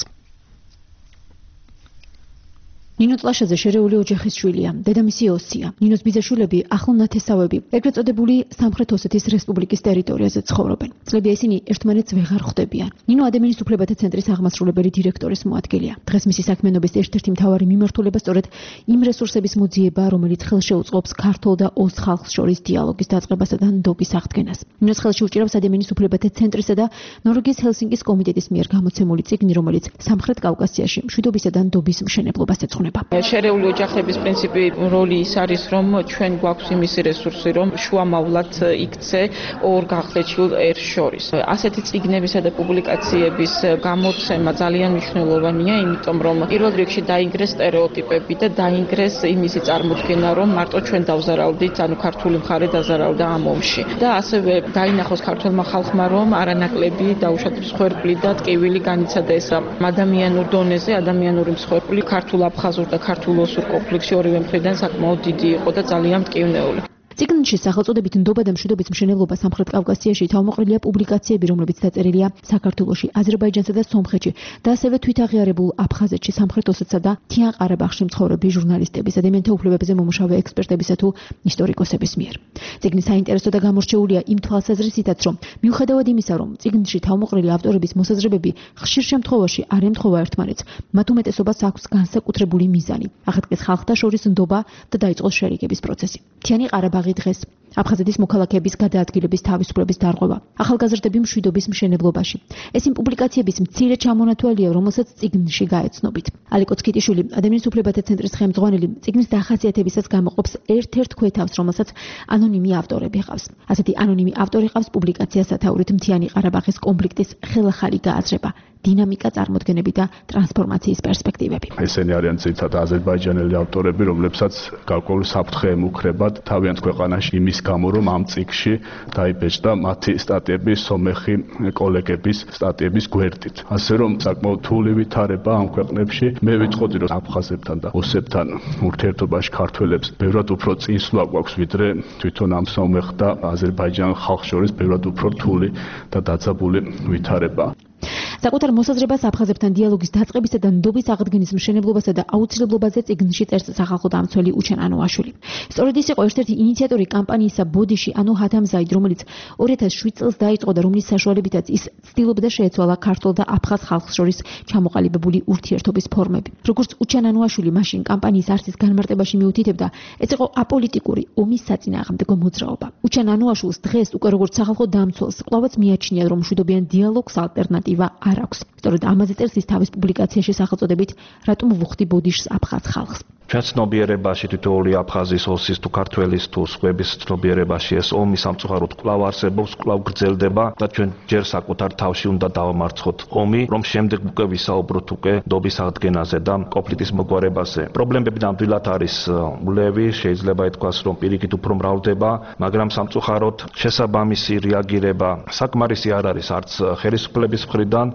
ნინო ტლაშაძე შერეული ოჯახის შვილია, დედამისი ოსია. ნინოს ბიძაშვილები ახლონათესავები, ეგრეთ წოდებული სამხრეთ ოსეთის რესპუბლიკის ტერიტორიაზე ცხოვრობენ. წლებია ისინი ერთმანეთს ვეღარ ხვდებიან. ნინო ადამიანის უფლებათა ცენტრის აღმასრულებელი დირექტორის მოადგილეა. დღეს მისი საქმიანობის ერთ-ერთი მთავარი მიმართულება სწორედ იმ რესურსების მოძიება, რომელიც ხელშეუწყობს ქართულ და ოს ხალხს შორის დიალოგის დაწყებასა და ნდობის აღდგენას. ნინოს ხელში უჭირავს ადამიანის უფლებათა ცენტრისა და ნორვეგიის ჰელსინკის კომიტეტის მიერ გამოცემული წიგნი, რომელიც სამხრეთ კავკასიაში მშვიდობისა და ნდობის მშენებლობას ეძღვნება. შერეული ოჯახების პრინციპი როლი ის არის, რომ ჩვენ გვაქვს იმისი რესურსი, რომ შუამავლად იქცე ორ გახლეჩილ ერს შორის. ასეთი წიგნებისა და პუბლიკაციების გამოცემა ძალიან მნიშვნელოვანია, იმიტომ რომ პირველ რიგში დაინგრეს სტერეოტიპები და დაინგრეს იმისი წარმოდგენა, რომ მარტო ჩვენ დავზარალდით, ანუ ქართული მხარე დაზარალდა ამ ომში. და ასევე დაინახოს ქართულმა ხალხმა, რომ არანაკლები დაუშვათ მსხვერპლი და ტკივილი განიცადა ეს ადამიანურ დონეზე, ადამიანური მსხვერპლი ქართულ აფხაზურ და ქართულ ოსურ კონფლიქტში ორივე მხრიდან საკმაოდ დიდი იყო და ძალიან მტკივნეული. წიგნში სახელწოდებით ნდობა და მშვიდობის მშენებლობა სამხრეთ კავკასიაში თავმოყრილია პუბლიკაციები, რომლებიც დაწერილია საქართველოში, აზერბაიჯანსა და სომხეთში და ასევე თვითაღიარებულ აფხაზეთში, სამხრეთ ოსეთსა და მთიან ყარაბაღში მცხოვრები ჟურნალისტების, ადამიანთა უფლებებზე მომუშავე ექსპერტებისა თუ ისტორიკოსების მიერ. წიგნი საინტერესო და გამორჩეულია იმ თვალსაზრისითაც, რომ მიუხედავად იმისა, რომ წიგნში თავმოყრილი ავტორების მოსაზრებები ხშირ შემთხვევაში არ ემთხვევა ერთმანეთს, მათ უმეტესობას აქვს განსაკუთრებული მიზანი. აღადგეს ხალხთა შორის ნდობა და დაიწყოს შერიგების პროცესი. მთიანი ყარაბაღი დღეს აფხაზეთის მოქალაქეების გადაადგილების თავისუფლების დარღვევა, ახალგაზრდები მშვიდობის მშენებლობაში. ეს იმ პუბლიკაციების მცირე ჩამონათვალია, რომელსაც წიგნში გაეცნობით. ალიკო ცქიტიშვილი, ადამიანის უფლებათა ცენტრის ხელმძღვანელი, წიგნის დახასიათებისას გამოყოფს ერთ-ერთ ქვეთავს, რომელსაც ანონიმი ავტორები ყავს. ასეთი ანონიმი ავტორი ყავს პუბლიკაციას სათაურით მთიანი ყარაბაღის კონფლიქტის ხელახალი გააზრება, დინამიკა, წარმოდგენები და ტრანსფორმაციის პერსპექტივები. ესენი არიან ძირითადად აზერბაიჯანელი ავტორები, რომლებსაც გარკვეული საფრთხე ემუქრებათ თავიანთ ქვეყანაში იმის გამო, რომ ამ წიგნში დაიბეჭდა მათი სტატიები სომეხი კოლეგების სტატიების გვერდით. ასე რომ საკმაოდ რთული ვითარება ამ ქვეყნებში. მე ვიტყოდი, რომ აფხაზებთან და ოსებთან ურთიერთობაში ქართველებს ბევრად უფრო წინსვლა გვაქვს, ვიდრე თვითონ ამ სომეხ და აზერბაიჯან ხალხს შორის ბევრად უფრო რთული და დაძაბული ვითარება. საკუთარ მოსაზრებას აფხაზებთან დიალოგის დაწყებისა და ნდობის აღდგენის მშენებლობასა და აუცილებლობაზე წიგნში წერს სახალხო დამცველი უჩენ ანუაშვილი. სწორედ ის იყო ერთ-ერთი ინიციატორი კამპანიისა ბოდიში ანუ ჰათამზაიდ, რომელიც ორი ათას შვიდ წელს დაიწყო და რომლის საშუალებითაც ის ცდილობდა შეეცვალა ქართულ და აფხაზ ხალხს შორის ჩამოყალიბებული ურთიერთობის ფორმები. როგორც უჩენ ანუაშვილი მაშინ კამპანიის არსის განმარტებაში მიუთითებდა, ეს იყო აპოლიტიკური ომის საწინააღმდეგო მოძრაობა. უჩენ ანუაშვილს დღეს უკვე როგორც სახალხო დამცველს კვლავაც მიაჩნია, რომ მშვიდობიან დიალოგს ალტერნატივა არ აქვს. სწორედ ამაზე წერს ის თავის პუბლიკაციაში სახელწოდებით რატომ ვუხდი ბოდიშს აფხაზ ხალხს. ჩვენ ცნობიერებაში თითოეული აფხაზის, ოსის თუ ქართველის თუ სხვების ცნობიერებაში ეს ომი სამწუხაროდ კვლავ არსებობს, კვლავ გრძელდება და ჩვენ ჯერ საკუთარ თავში უნდა დავამარცხოთ ომი, რომ შემდეგ უკვე ვისაუბროთ უკვე ნდობის აღდგენაზე და კონფლიქტის მოგვარებაზე. პრობლემები ნამდვილად არის ულევი, შეიძლება ითქვას, რომ პირიქით უფრო მრავლდება, მაგრამ სამწუხაროდ შესაბამისი რეაგირება საკმარისი არ არის არც ხელისუფლების მხრიდან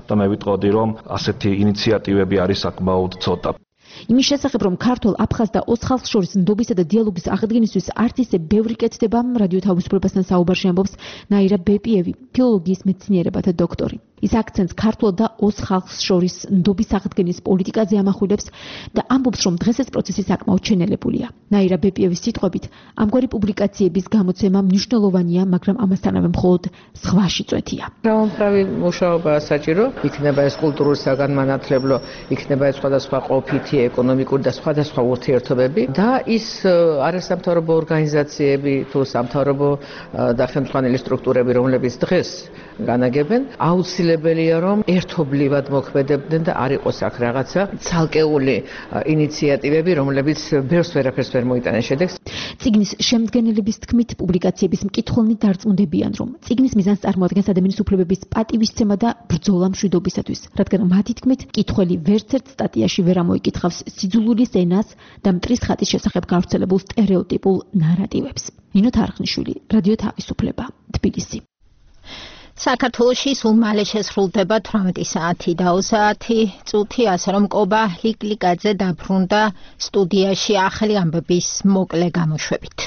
და მე ვიტყოდი, რომ ასეთი ინიციატივები არის საკმაოდ ცოტა. იმის შესახებ, რომ ქართულ, აფხაზ და ოს ხალხს შორის ნდობისა და დიალოგის აღდგენისთვის არც ისე ბევრი კეთდება, რადიო თავისუფლებასთან საუბარში ამბობს ნაირა ბეპიევი, ფილოლოგიის მეცნიერებათა დოქტორი. ის აქცენტს ქართულ და ოს ხალხს შორის ნდობის აღდგენის პოლიტიკაზე ამახვილებს და ამბობს, რომ დღეს ეს პროცესი საკმაოდ ჩენელებულია. ნაირა ბეპიევის სიტყვებით, ამგვარი პუბლიკაციების გამოცემა მნიშვნელოვანია, მაგრამ ამასთანავე მხოლოდ სხვაში წვეთია. რავამრავი მუშაობაა საჭირო, იქნება ეს კულტურული საგანმანათლებლო, იქნება ეს სხვადასხვა ყოფითი ეკონომიკური და სხვადასხვა ურთიერთობები და ის არასამთავრობო ორგანიზაციები თუ სამთავრობო და ხელმძღვანელი სტრუქტურები, რომლებიც დღეს განაგებენ, აუცილებელია რომ ერთობლივად მოქმედებდნენ და არ იყოს აქ რაღაცა ცალკეული ინიციატივები, რომლებიც ბევრს ვერაფერს ვერ მოიტანენ შედეგს. წიგნის შემდგენელების თქმით, პუბლიკაციების მკითხველნი დარწმუნდებიან, რომ წიგნის მიზანს წარმოადგენს ადამიანის უფლებების პატივისცემა და ბრძოლა მშვიდობისათვის, რადგან მათი თქმით, მკითხველი ვერცერთ სტატიაში ვერ ამოიკითხავს სიძულვილის ენას და მტრის ხატის შესახებ გავრცელებულ სტერეოტიპულ ნარატივებს. ნინო თარხნიშვილი, რადიო თავისუფლება, თბილისი. საქართველოში სულ მალე შესრულდება თვრამეტი საათი და ოცდაათი წუთი, ასე რომ კობა ლიკლიკაძე დაბრუნდა სტუდიაში ახალი ამბების მოკლე გამოშვებით.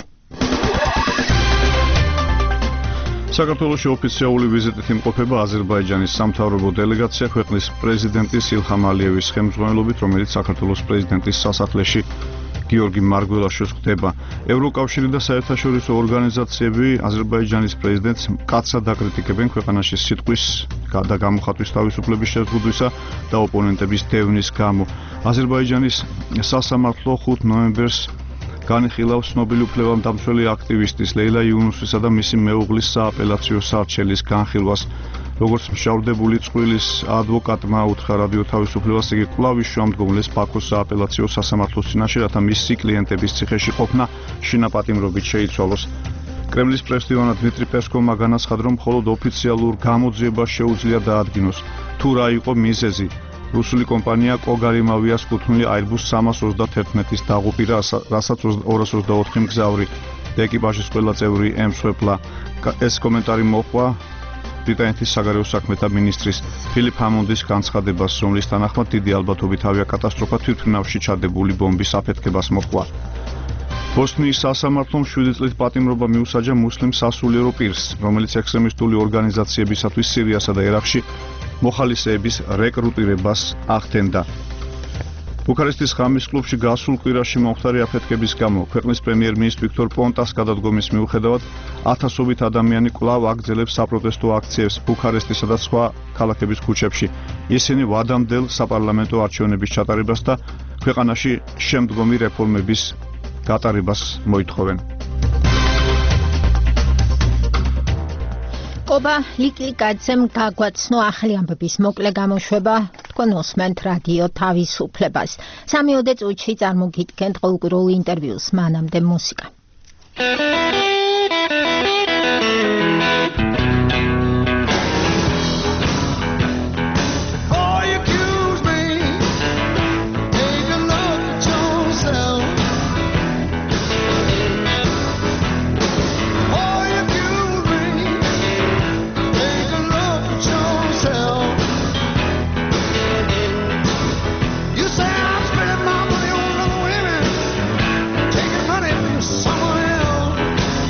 საქართველოში ოფიციალური ვიზიტით იმყოფება აზერბაიჯანის სამთავრობო დელეგაცია ქვეყნის პრეზიდენტის ილჰამ ალიევის ხელმძღვანელობით, რომელიც საქართველოს პრეზიდენტის სასახლეში გიორგი მარგველაშვილს ხდება. ევროკავშირი და საერთაშორისო ორგანიზაციები აზერბაიჯანის პრეზიდენტს მკაცრად აკრიტიკებენ ქვეყანაში სიტყვის და გამოხატვის თავისუფლების შეზღუდვისა და ოპონენტების დევნის გამო. აზერბაიჯანის სასამართლო ხუთ ნოემბერს განიხილავს ცნობილი უფლებამდამცველი აქტივისტის ლეილა იუნუსისა და მისი მეუღლის სააპელაციო სარჩელის განხილვას. როგორც მშავდებული წვრილის ადვოკატმა უთხრა რადიო თავისუფლებას, იგი კვლავ შუამდგომლეს ბაქოს სააპელაციო სასამართლოს წინაშე, რათა მისი კლიენტების ციხეში ყოფნა შინაპატიმრობით შეიცვალოს. კრემლის პრესდივანა დმიტრი პესკოვმა განაცხადა, რომ მხოლოდ ოფიციალურ გამოძიებას შეუძლია დაადგინოს, თუ რა იყო მიზეზი. რუსული კომპანია კოგარიმავიას კუთვნილი აირბუს სამას ოცდაათის დაღუპირა, რასაც ორას ოცდაოთხი მგზავრი და ეკიპაჟის ყველა წევრი ემსხვერპლა. ეს კომენტარი მოჰყვა ბრიტანეთის საგარეო საქმეთა მინისტრის ფილიპ ჰამონდის განცხადებას, რომლის თანახმად დიდი ალბათობით ავიაკატასტროფა თვითმფრინავში ჩადებული ბომბის აფეთქებას მოჰყვა. ბოსნიის სასამართლომ შვიდი წლით პატიმრობა მიუსაჯა მუსლიმ სასულიერო პირს, რომელიც ექსტრემისტული ორგანიზაციებისათვის სირიასა და ერაყში მოხალისეების რეკრუტირებას ახდენდა. ბუქარესტის ღამის კლუბში გასულ კვირაში მომხდარი აფეთქების გამო ქვეყნის პრემიერ-მინისტრ ვიქტორ პონტას გადადგომის მიუხედავად ათასობით ადამიანი კვლავ აგრძელებს საპროტესტო აქციებს ბუქარესტისა და სხვა ქალაქების ქუჩებში. ისინი ვადამდელ საპარლამენტო არჩევნების ჩატარებას და ქვეყანაში შემდგომი რეფორმების გატარებას მოითხოვენ. კობა ლიკლიკაძემ გაგვაცნო ახალი ამბების მოკლე გამოშვება. თქვენ უსმენთ რადიო თავისუფლებას. სამიოდე წუთში წარმოგიდგენთ ყოველკვირეული ინტერვიუს, მანამდე მუსიკა. Money from someone else.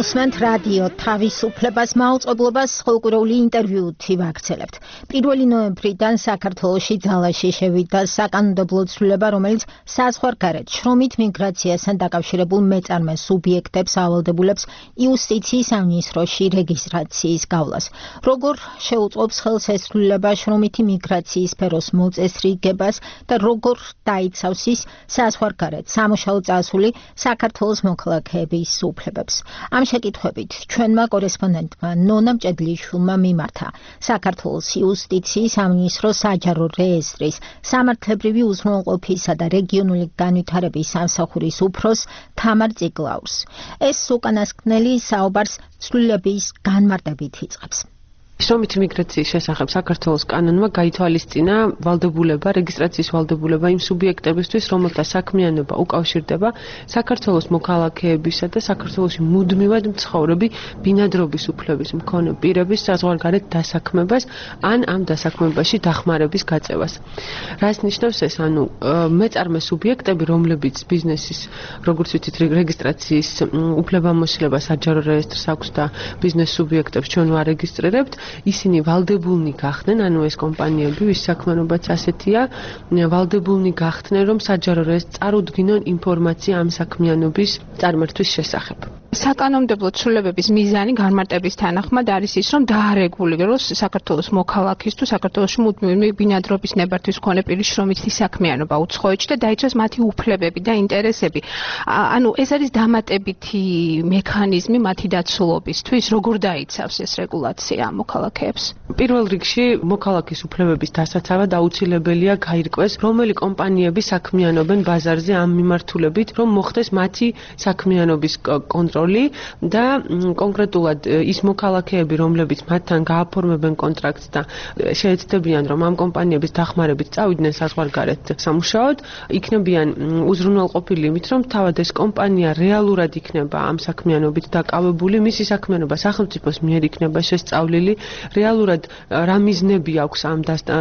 მუსმენთ რადიო თავისუფლებას მაუწყებლობას ხალხურული ინტერვიუთი ვაგრძელებთ. პირველი ნოემბრიდან საქართველოში ძალაში შევიდა საკანონმდებლო ცვლილება, რომელიც საზღვარგარეთ შრომით მიგრაციასთან დაკავშირებულ მეწარმე სუბიექტებს ავალდებულებს იუსტიციის სამინისტროში რეგისტრაციის გავლას. როგორ შეუწყობს ხელს ეს ცვლილება შრომითი მიგრაციის სფეროს მოწესრიგებას და როგორ დაიცავს ის საზღვარგარეთ სამუშაო წასული საქართველოს მოქალაქეების უფლებებს. Am შეკითხვებით ჩვენმა კორესპონდენტმა ნონა მჭედლიაშვილმა მიმართა საქართველოს იუსტიციის სამინისტროს საჯარო რეესტრის სამართლებრივი უზრუნველყოფისა და რეგიონული განვითარების სამსახურის უფროს თამარ წიგლაურს. ეს უკანასკნელი საუბარს ცვლილების განმარტებით იწყებს. შრომითი მიგრაციის შესახებ საქართველოს კანონმა გაითვალისწინა ვალდებულება, რეგისტრაციის ვალდებულება იმ სუბიექტებისთვის, რომელთა საქმიანობა უკავშირდება საქართველოს მოქალაქეებისა და საქართველოში მუდმივად მცხოვრები ბინადრობის უფლების მქონე პირების საზღვარგარეთ დასაქმებას ან ამ დასაქმებაში დახმარების გაწევას. რას ნიშნავს ეს? ანუ მეწარმე სუბიექტები, რომლებიც ბიზნესის, როგორც ვიცით, რეგისტრაციის უფლებამოსილება საჯარო რეესტრს აქვს და ბიზნეს სუბიექტებს ჩვენ ვარეგისტრირებთ, ისინი ვალდებულნი გახდნენ, ანუ ეს კომპანიები, ვის საქმიანობაც ასეთია, ვალდებულნი გახდნენ, რომ საჯარო რეესტრს წარუდგინონ ინფორმაცია ამ საქმიანობის წარმართვის შესახებ. საკანონმდებლო ცვლილებების მიზანი განმარტების თანახმად არის ის, რომ დაარეგულიროს საქართველოს მოქალაქის თუ საქართველოში მუდმივი ბინადრობის ნებართვის მქონე პირის შრომითი საქმიანობა უცხოეთში და დაიცვას მათი უფლებები და ინტერესები. ანუ ეს არის დამატებითი მექანიზმი მათი დაცულობისთვის, როგორ დაიცავს ეს რეგულაცია მოქალაქეებს. პირველ რიგში მოქალაქის უფლებების დასაცავად აუცილებელია გაირკვეს, რომელი კომპანიები საქმიანობენ ბაზარზე ამ მიმართულებით, რომ მოხდეს მათი საქმიანობის კონტროლი და კონკრეტულად ის მოქალაქეები, რომლებიც მათთან გააფორმებენ კონტრაქტს და შეეცდებიან, რომ ამ კომპანიების დახმარებით წავიდნენ საზღვარგარეთ სამუშაოდ, იქნებიან უზრუნველყოფილი იმით, რომ თავად ეს კომპანია რეალურად იქნება ამ საქმიანობით დაკავებული, მისი საქმიანობა სახელმწიფოს მიერ იქნება შესწავლილი, რეალურად რა მიზნები აქვს ამ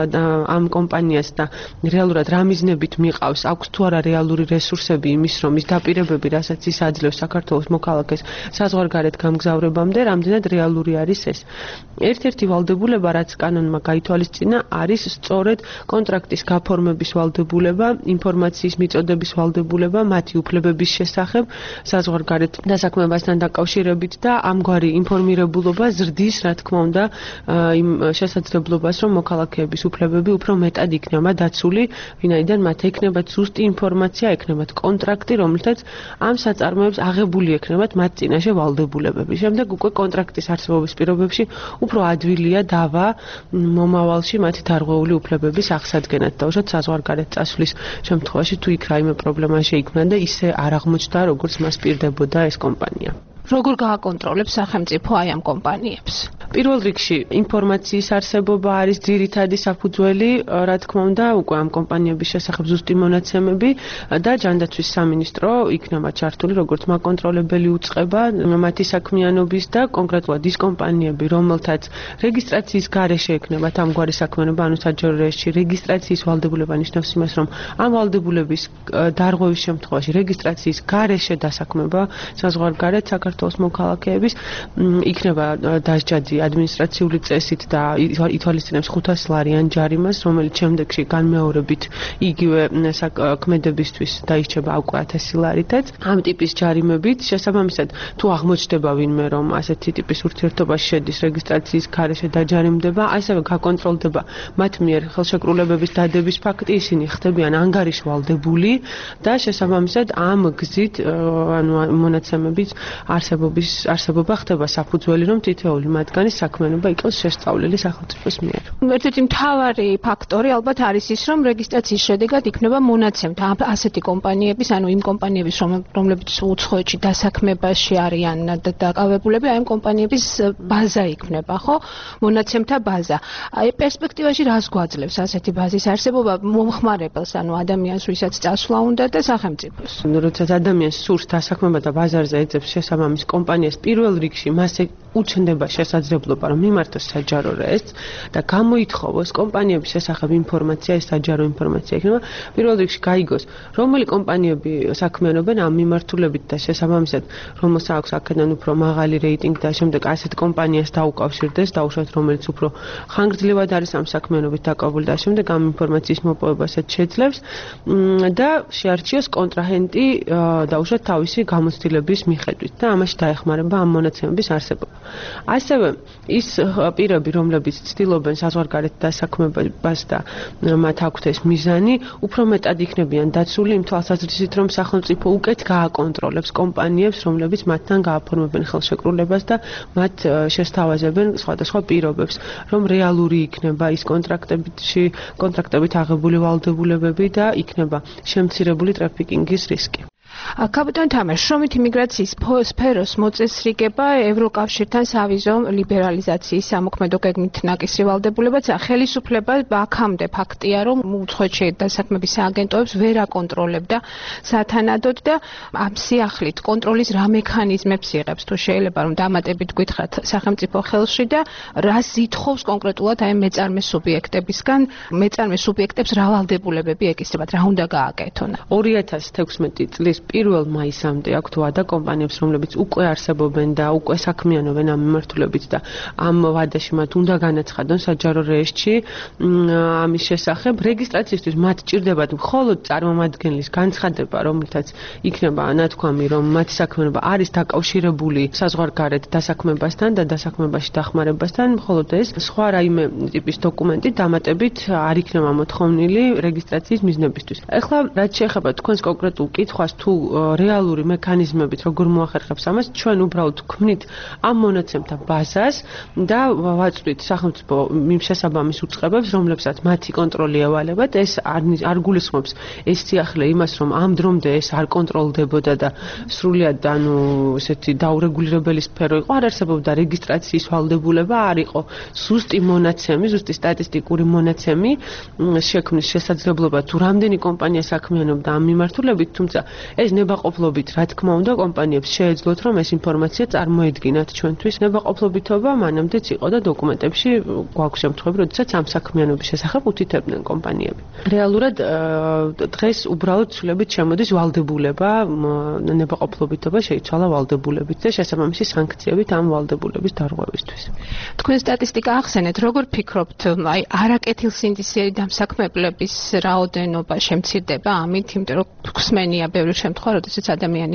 ამ კომპანიას და რეალურად რა მიზნებით მიყავს, აქვს თუ არა რეალური რესურსები იმის, რომ ის დაპირებები, რასაც ის აძლევს საქართველოს მოქალაქეს საზღვარგარეთ გამგზავრებამდე, რამდენად რეალური არის ეს. ერთ-ერთი ვალდებულება, რაც კანონმა გაითვალისწინა, არის სწორედ კონტრაქტის გაფორმების ვალდებულება, ინფორმაციის მიწოდების ვალდებულება, მათი უფლებების შესახებ საზღვარგარეთ დასაქმებასთან დაკავშირებით და ამგვარი ინფორმირებულობა ზრდის, რა თქმა უნდა, იმ შესაძლებლობას, რომ მოქალაქეების უფლებები უფრო მეტად იქნება დაცული, ვინაიდან მათ ექნებათ ზუსტი ინფორმაცია, ექნებათ კონტრაქტი, რომელთაც ამ საწარმოებს აღებული ექნებათ მათ წინაშე ვალდებულებები. შემდეგ უკვე კონტრაქტის არსებობის პირობებში უფრო ადვილია დავა მომავალში მათი დარღვეული უფლებების აღსადგენად. დაუშვათ საზღვარგარეთ წასვლის შემთხვევაში თუ იქ რაიმე პრობლემა შეიქმნა და ისე არ აღმოჩნდა, როგორც მას პირდებოდა ეს კომპანია. როგორ გააკონტროლებს სახელმწიფო აი ამ კომპანიებს? პირველ რიგში ინფორმაციის არსებობა არის ძირითადი საფუძველი, რა თქმა უნდა, უკვე ამ კომპანიების შესახებ ზუსტი მონაცემები და ჯანდაცვის სამინისტრო იქნება ჩართული როგორც მაკონტროლებელი უწყება მათი საქმიანობის და კონკრეტულად ის კომპანიები, რომელთაც რეგისტრაციის გარეშე ექნებათ ამგვარი საქმიანობა, ანუ საჯარო რეესტრში რეგისტრაციის ვალდებულება ნიშნავს იმას, რომ ამ ვალდებულების დარღვევის შემთხვევაში რეგისტრაციის გარეშე დასაქმება საზღვარგარეთ საქართველოს მოქალაქეების იქნება დასჯადი ადმინისტრაციული წესით და ითვალისწინებს ხუთას ლარიან ჯარიმას, რომელიც შემდეგში განმეორებით იგივე საქმედებისთვის დაირჩება უკვე ათასი ლარითაც. ამ ტიპის ჯარიმებით შესაბამისად თუ აღმოჩნდება ვინმე, რომ ასეთი ტიპის ურთიერთობაში შედის რეგისტრაციის გარეშე დაჯარიმდება, ასევე გაკონტროლდება მათ მიერ ხელშეკრულებების დადების ფაქტი, ისინი ხდებიან ანგარიშვალდებული და შესაბამისად ამ გზით ანუ მონაცემებით არსებობის არსებობა ხდება საფუძველი, რომ თითოეული მათგანი საქმიანობა იყოს შესწავლილი სახელმწიფოს მიერ. ერთ-ერთი მთავარი ფაქტორი ალბათ არის ის, რომ რეგისტრაციის შედეგად იქნება მონაცემთა ასეთი კომპანიების, ანუ იმ კომპანიების, რომლებიც უცხოეთში დასაქმებაში არიან დაკავებულები, აი ამ კომპანიების ბაზა იქნება, ხო? მონაცემთა ბაზა. აი პერსპექტივაში რას გვაძლევს ასეთი ბაზის არსებობა მომხმარებელს, ანუ ადამიანს, ვისაც წასვლა უნდა და სახელმწიფოს? როდესაც ადამიანს სურს დასაქმება და ბაზარზე ეძებს შესაბამის კომპანიას, პირველ რიგში მას უჩნდება შესაძლებლობა რომ მიმართოს საჯარო რეესტრს და გამოითხოვოს კომპანიების შესახებ ინფორმაცია, ეს საჯარო ინფორმაცია იქნება. პირველ რიგში გაიგოს, რომელი კომპანიები საქმიანობენ ამ მიმართულებით და შესაბამისად, რომელსაც აქვს აქედან უფრო მაღალი რეიტინგი და შემდეგ ასეთ კომპანიას დაუკავშირდეს, დაუშვათ რომელიც უფრო ხანგრძლივად არის ამ საქმიანობით დაკავებული და შემდეგ ამ ინფორმაციის მოპოვებასაც შეძლებს და შეარჩიოს კონტრაჰენტი დაუშვათ თავისი გამოცდილების მიხედვით და ამაში დაეხმარება ამ მონაცემების არსებობა. ასევე ის პირები, რომლებიც ცდილობენ საზღვარგარეთ დასაქმებას და მათ აქვთ ეს მიზანი, უფრო მეტად იქნებიან დაცული იმ თვალსაზრისით, რომ სახელმწიფო უკეთ გააკონტროლებს კომპანიებს, რომლებიც მათთან გააფორმებენ ხელშეკრულებას და მათ შესთავაზებენ სხვადასხვა პირობებს, რომ რეალური იქნება ის კონტრაქტებში, კონტრაქტებით აღებული ვალდებულებები და იქნება შემცირებული ტრაფიკინგის რისკი. კაპიტან თამარ, შრომით იმიგრაციის სფეროს მოწესრიგება ევროკავშირთან სავიზო ლიბერალიზაციის სამოქმედო გეგმით ნაკისრი ვალდებულებაცა ხელისუფლება აქამდე ფაქტია, რომ უცხოეთში დასაქმების სააგენტოებს ვერ აკონტროლებდა სათანადოდ და ამ სიახლით კონტროლის რა მექანიზმებს იღებს, თუ შეიძლება რომ დამატებით გითხრათ სახელმწიფო ხელში და რას ითხოვს კონკრეტულად აი მეწარმე სუბიექტებისგან, მეწარმე სუბიექტებს რა ვალდებულებები ეკისრებათ, რა უნდა გააკეთონ. ორი ათას თექვსმეტი წლის პირველ მაისამდე აქვთ ვადა კომპანიებს, რომლებიც უკვე არსებობენ და უკვე საქმიანობენ ამ მიმართულებით და ამ ვადაში მათ უნდა განაცხადონ საჯარო რეესტრში ამის შესახებ. რეგისტრაციისთვის მათ ჭირდებათ მხოლოდ წარმომადგენლის განცხადება, რომელთაც იქნება ნათქვამი, რომ მათი საქმიანობა არის დაკავშირებული საზღვარგარეთ დასაქმებასთან და დასაქმებაში დახმარებასთან, მხოლოდ ეს სხვა რაიმე ტიპის დოკუმენტი დამატებით არ იქნება მოთხოვნილი რეგისტრაციის მიზნებისთვის. ეხლა რაც შეეხება თქვენს კონკრეტულ კითხვას, თუ რეალური მექანიზმებით როგორ მოახერხებს ამას, ჩვენ უბრალოდ ვქმნით ამ მონაცემთა ბაზას და ვაწვდით სახელმწიფო შესაბამის უწყებებს, რომლებსაც მათი კონტროლი ევალებათ. ეს არ გულისხმობს ეს სიახლე იმას, რომ ამ დრომდე ეს არ კონტროლდებოდა და სრულიად ანუ ესეთი დაურეგულირებელი სფერო იყო, არ არსებობდა რეგისტრაციის ვალდებულება, არ იყო ზუსტი მონაცემი, ზუსტი სტატისტიკური მონაცემი შექმნის შესაძლებლობა, თუ რამდენი კომპანია საქმიანობდა ამ მიმართულებით, თუმცა ეს ნებაყოფლობით, რა თქმა უნდა, კომპანიებს შეეძლოთ, რომ ეს ინფორმაცია წარმოედგინათ ჩვენთვის. ნებაყოფლობითობა მანამდეც იყო და დოკუმენტებში გვაქვს შემთხვევები, როდესაც ამ საქმიანობის შესახებ უთითებდნენ კომპანიები. რეალურად დღეს უბრალოდ ცვლილებით შემოდის ვალდებულება, ნებაყოფლობითობა შეიცვალა ვალდებულებით და შესაბამისი სანქციებით ამ ვალდებულების დარღვევისთვის. თქვენ სტატისტიკა ახსენეთ, როგორ ფიქრობთ, აი არაკეთილსინდისიერი დამსაქმებლების რაოდენობა შემცირდება ამით, იმიტომ რომ ხსმენია ბევრი შემთხვევა, როდესაც ადამიანი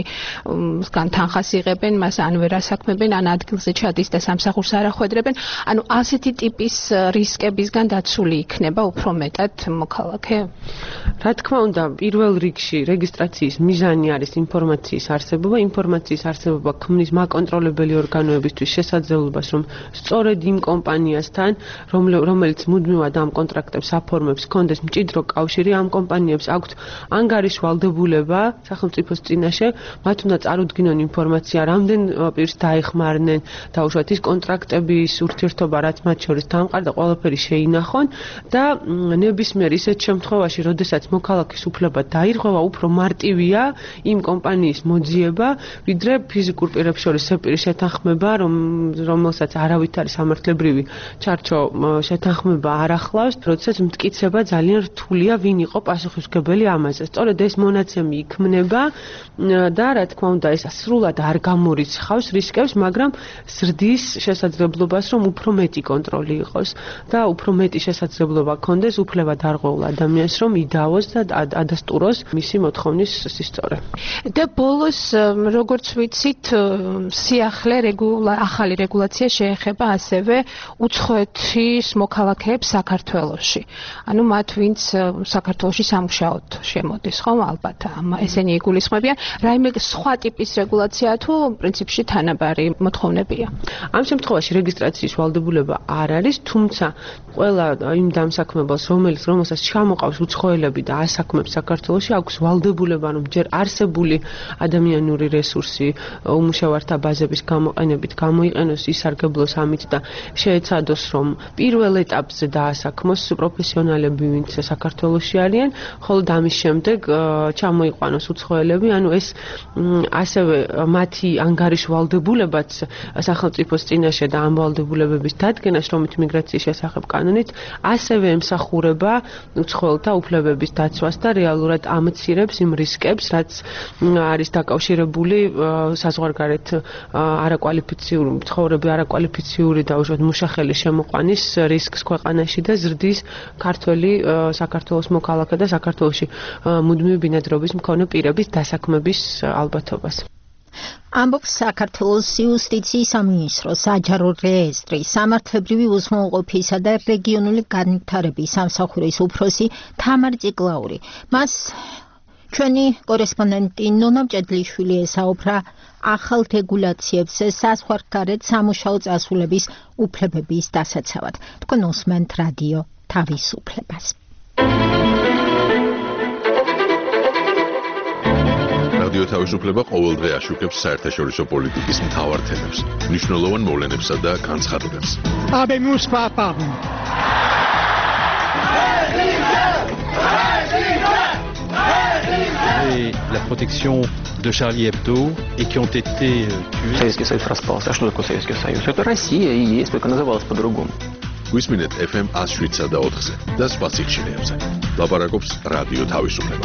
გან თანხას იღებენ, მას ან ვერ ასაქმებენ, ან ადგილზე ჩადის და სამსახურს არ ახვედრებენ. ანუ ასეთი ტიპის რისკებისგან დაცული იქნება უფრო მეტად მოქალაქე? რა თქმა უნდა, პირველ რიგში რეგისტრაციის მიზანი არის ინფორმაციის არსებობა. ინფორმაციის არსებობა ქმნის მაკონტროლებელი ორგანოებისთვის შესაძლებლობას, რომ სწორედ იმ კომპანიასთან, რომელიც მუდმივად ამ კონტრაქტებს აფორმებს, კონდეს მჭიდრო კავშირი, ამ კომპანიებს აქვთ ანგარიშ ვალდებულება სახელმწიფოს წინაშე, მათ უნდა წარუდგინონ ინფორმაცია, რამდენ პირს დაეხმარნენ, დაუშვათ ის კონტრაქტების ურთიერთობა, რაც მათ შორის დამყარდა, ყველაფერი შეინახონ და ნებისმიერ ისეთ შემთხვევაში, როდესაც მოქალაქის უფლება დაირღვევა, უფრო მარტივია იმ კომპანიის მოძიება, ვიდრე ფიზიკურ პირებს შორის სეპირის შეთანხმება, რომელსაც არავით არის სამართლებრივი ჩარჩო შეთანხმება არ ახლავს, როდესაც მტკიცება ძალიან რთულია, ვინ იყო პასუხისმგებელი ამაზე. სწორედ ეს მონაცემი იქმნება და რა თქმა უნდა ეს სრულად არ გამორიცხავს რისკებს, მაგრამ ზრდის შესაძლებლობას, რომ უფრო მეტი კონტროლი იყოს და უფრო მეტი შესაძლებლობა ქონდეს უფლება დარღვეულ ადამიანს, რომ იდაოს და ადასტუროს მისი მოთხოვნის სისწორე. და ბოლოს, როგორც ვიცით, სიახლე ახალი რეგულაცია შეეხება ასევე უცხოეთის მოქალაქეებს საქართველოში. ანუ მათ, ვინც საქართველოში სამუშაოდ შემოდის, ხომ? ალბათ ესენი იგულისხმებიან. რაიმე სხვა ტიპის რეგულაცია თუ პრინციპში თანაბარი მოთხოვნებია? ამ შემთხვევაში რეგისტრაციის ვალდებულება არ არის, თუმცა ყველა იმ დამსაქმებელს, რომელიც რომელსაც ჩამოყავს უცხოელები და ასაქმებს საქართველოში, აქვს ვალდებულება, რომ ჯერ არსებული ადამიანური რესურსი უმუშევართა ბაზების გამოყენებით გამოიყენოს, ისარგებლოს ამით და შეეცადოს, რომ პირველ ეტაპზე დაასაქმოს პროფესიონალები, ვინც საქართველოში არიან, ხოლო ამის შემდეგ ჩამოიყვანოს უცხოელები მომხმარებლები, ანუ ეს ასევე მათი ანგარიშვალდებულებაც სახელმწიფოს წინაშე და ამ ვალდებულებების დადგენას, რომით მიგრაციის შესახებ კანონით, ასევე ემსახურება უცხოელთა უფლებების დაცვას და რეალურად ამცირებს იმ რისკებს, რაც არის დაკავშირებული საზღვარგარეთ არაკვალიფიციური მცხოვრები არაკვალიფიციური და უშუალოდ მუშახელის შემოყვანის რისკს ქვეყანაში და ზრდის ქართველი საქართველოს მოქალაქე და საქართველოში მუდმივი ბინადრობის მქონე პირების დასაქმების ალბათობას. ამბობს საქართველოს იუსტიციის სამინისტროს საჯარო რეესტრი, სამართლებრივი უზრუნველყოფისა და რეგიონული განვითარების სამსახურის უფროსი თამარ ციკლაური. მას ჩვენი კორესპონდენტი ნონა მჭედლიშვილი ესაუბრა ახალ რეგულაციებს საზღვარგარეთ სამუშაო წასულების უფლებების დასაცავად. თქვენ უსმენთ რადიო თავისუფლებას. რადიო თავისუფლება ყოველდღე აშუქებს საერთაშორისო პოლიტიკის მთავარ თემებს, მნიშვნელოვან მოვლენებსა და განცხადებებს. Habemus papam. Et la protection de Charlie Hebdo et qui ont été tués. Советский Союз распался. А что такое Советский Союз? Это Россия и есть, только называлась по-другому. გვისმინეთ эф эм one oh seven და four-ზე და სხვა სიხშირეებზე. ლაპარაკობს რადიო თავისუფლება.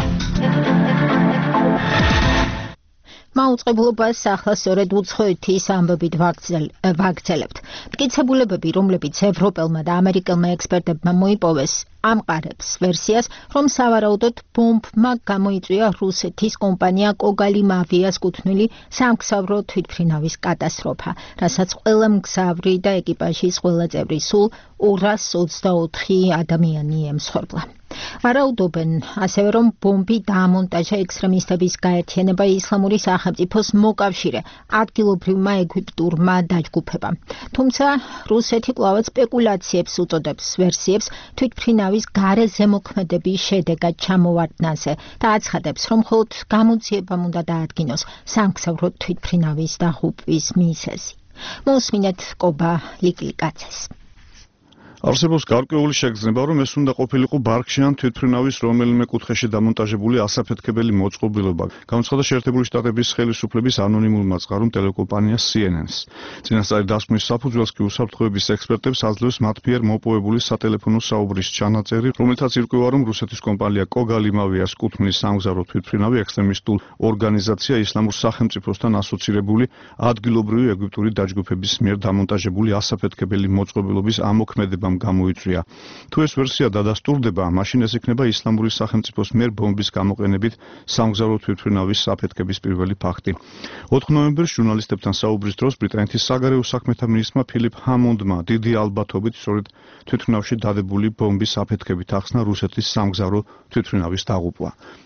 მაუწყებლობას ახლა სწორედ უცხოეთის ამბებით ვაგრძელებთ. მტკიცებულებები, რომლებიც ევროპელმა და ამერიკელმა ექსპერტებმა მოიპოვეს, ამყარებს ვერსიას, რომ სავარაუდოდ ბომბმა გამოიწვია რუსეთის კომპანია კოგალიმავიას კუთვნილი სამგზავრო თვითმფრინავის კატასტროფა, რასაც ყველა მგზავრი და ეკიპაჟის ყველა წევრი სულ ორას ოცდაოთხი ადამიანი ემსხვერპლა. ვარაუდობენ ასევე, რომ ბომბი დაამონტაჟა ექსტრემისტების გაერთიანება ისლამური სახელმწიფოს მოკავშირე ადგილობრივმა ეგვიპტურმა დაჯგუფებამ. თუმცა რუსეთი კვლავაც სპეკულაციებს უწოდებს ვერსიებს თვითმფრინავის გარე ზემოქმედების შედეგად ჩამოვარდნაზე და აცხადებს, რომ მხოლოდ გამოძიებამ უნდა დაადგინოს სამგზავრო თვითმფრინავის დაღუპვის მიზეზი. მოსმინეთ კობა ლიკლიკაცეს. არსებობს გარკვეული შეგრძნება, რომ ეს უნდა ყოფილიყო ბარგში ან თვითმფრინავის რომელიმე კუთხეში დამონტაჟებული ასაფეთქებელი მოწყობილობა, გამოცხადდა შეერთებული შტატების ხელისუფლების ანონიმურმა წყარომ ტელეკომპანია C N N-ს. წინასწარი დასკვნის საფუძველს კი უსაფრთხოების ექსპერტებს აძლევს მათ მიერ მოპოვებული სატელეფონო საუბრის ჩანაწერი, რომელთაც ირკვევა, რომ რუსეთის კომპანია კოგალიმავიას კუთვნილი სამგზავრო თვითმფრინავი ექსტრემისტულ ორგანიზაცია ისლამურ სახელმწიფოსთან ასოცირებული ადგილობრივი ეგვიპტური დაჯგუფების მიერ დამონტაჟებული ასაფეთქებელი მოწყობილობის ამოქმედება გამოიწვია. თუ ეს ვერსია დადასტურდება, მაშინ ეს იქნება ისლამური სახელმწიფოს მიერ ბომბის გამოყენებით სამგზავრო თვითმფრინავის საფეთქების პირველი ფაქტი. ოთხ ნოემბერს ჟურნალისტებთან საუბრის დროს ბრიტანეთის საგარეო საქმეთა მინისტრმა ფილიპ ჰამონდმა დიდი ალბათობით სწორედ თვითმფრინავში დადებული ბომბის საფეთქებით ახსნა რუსეთის სამგზავრო თვითმფრინავის დაღუპვა.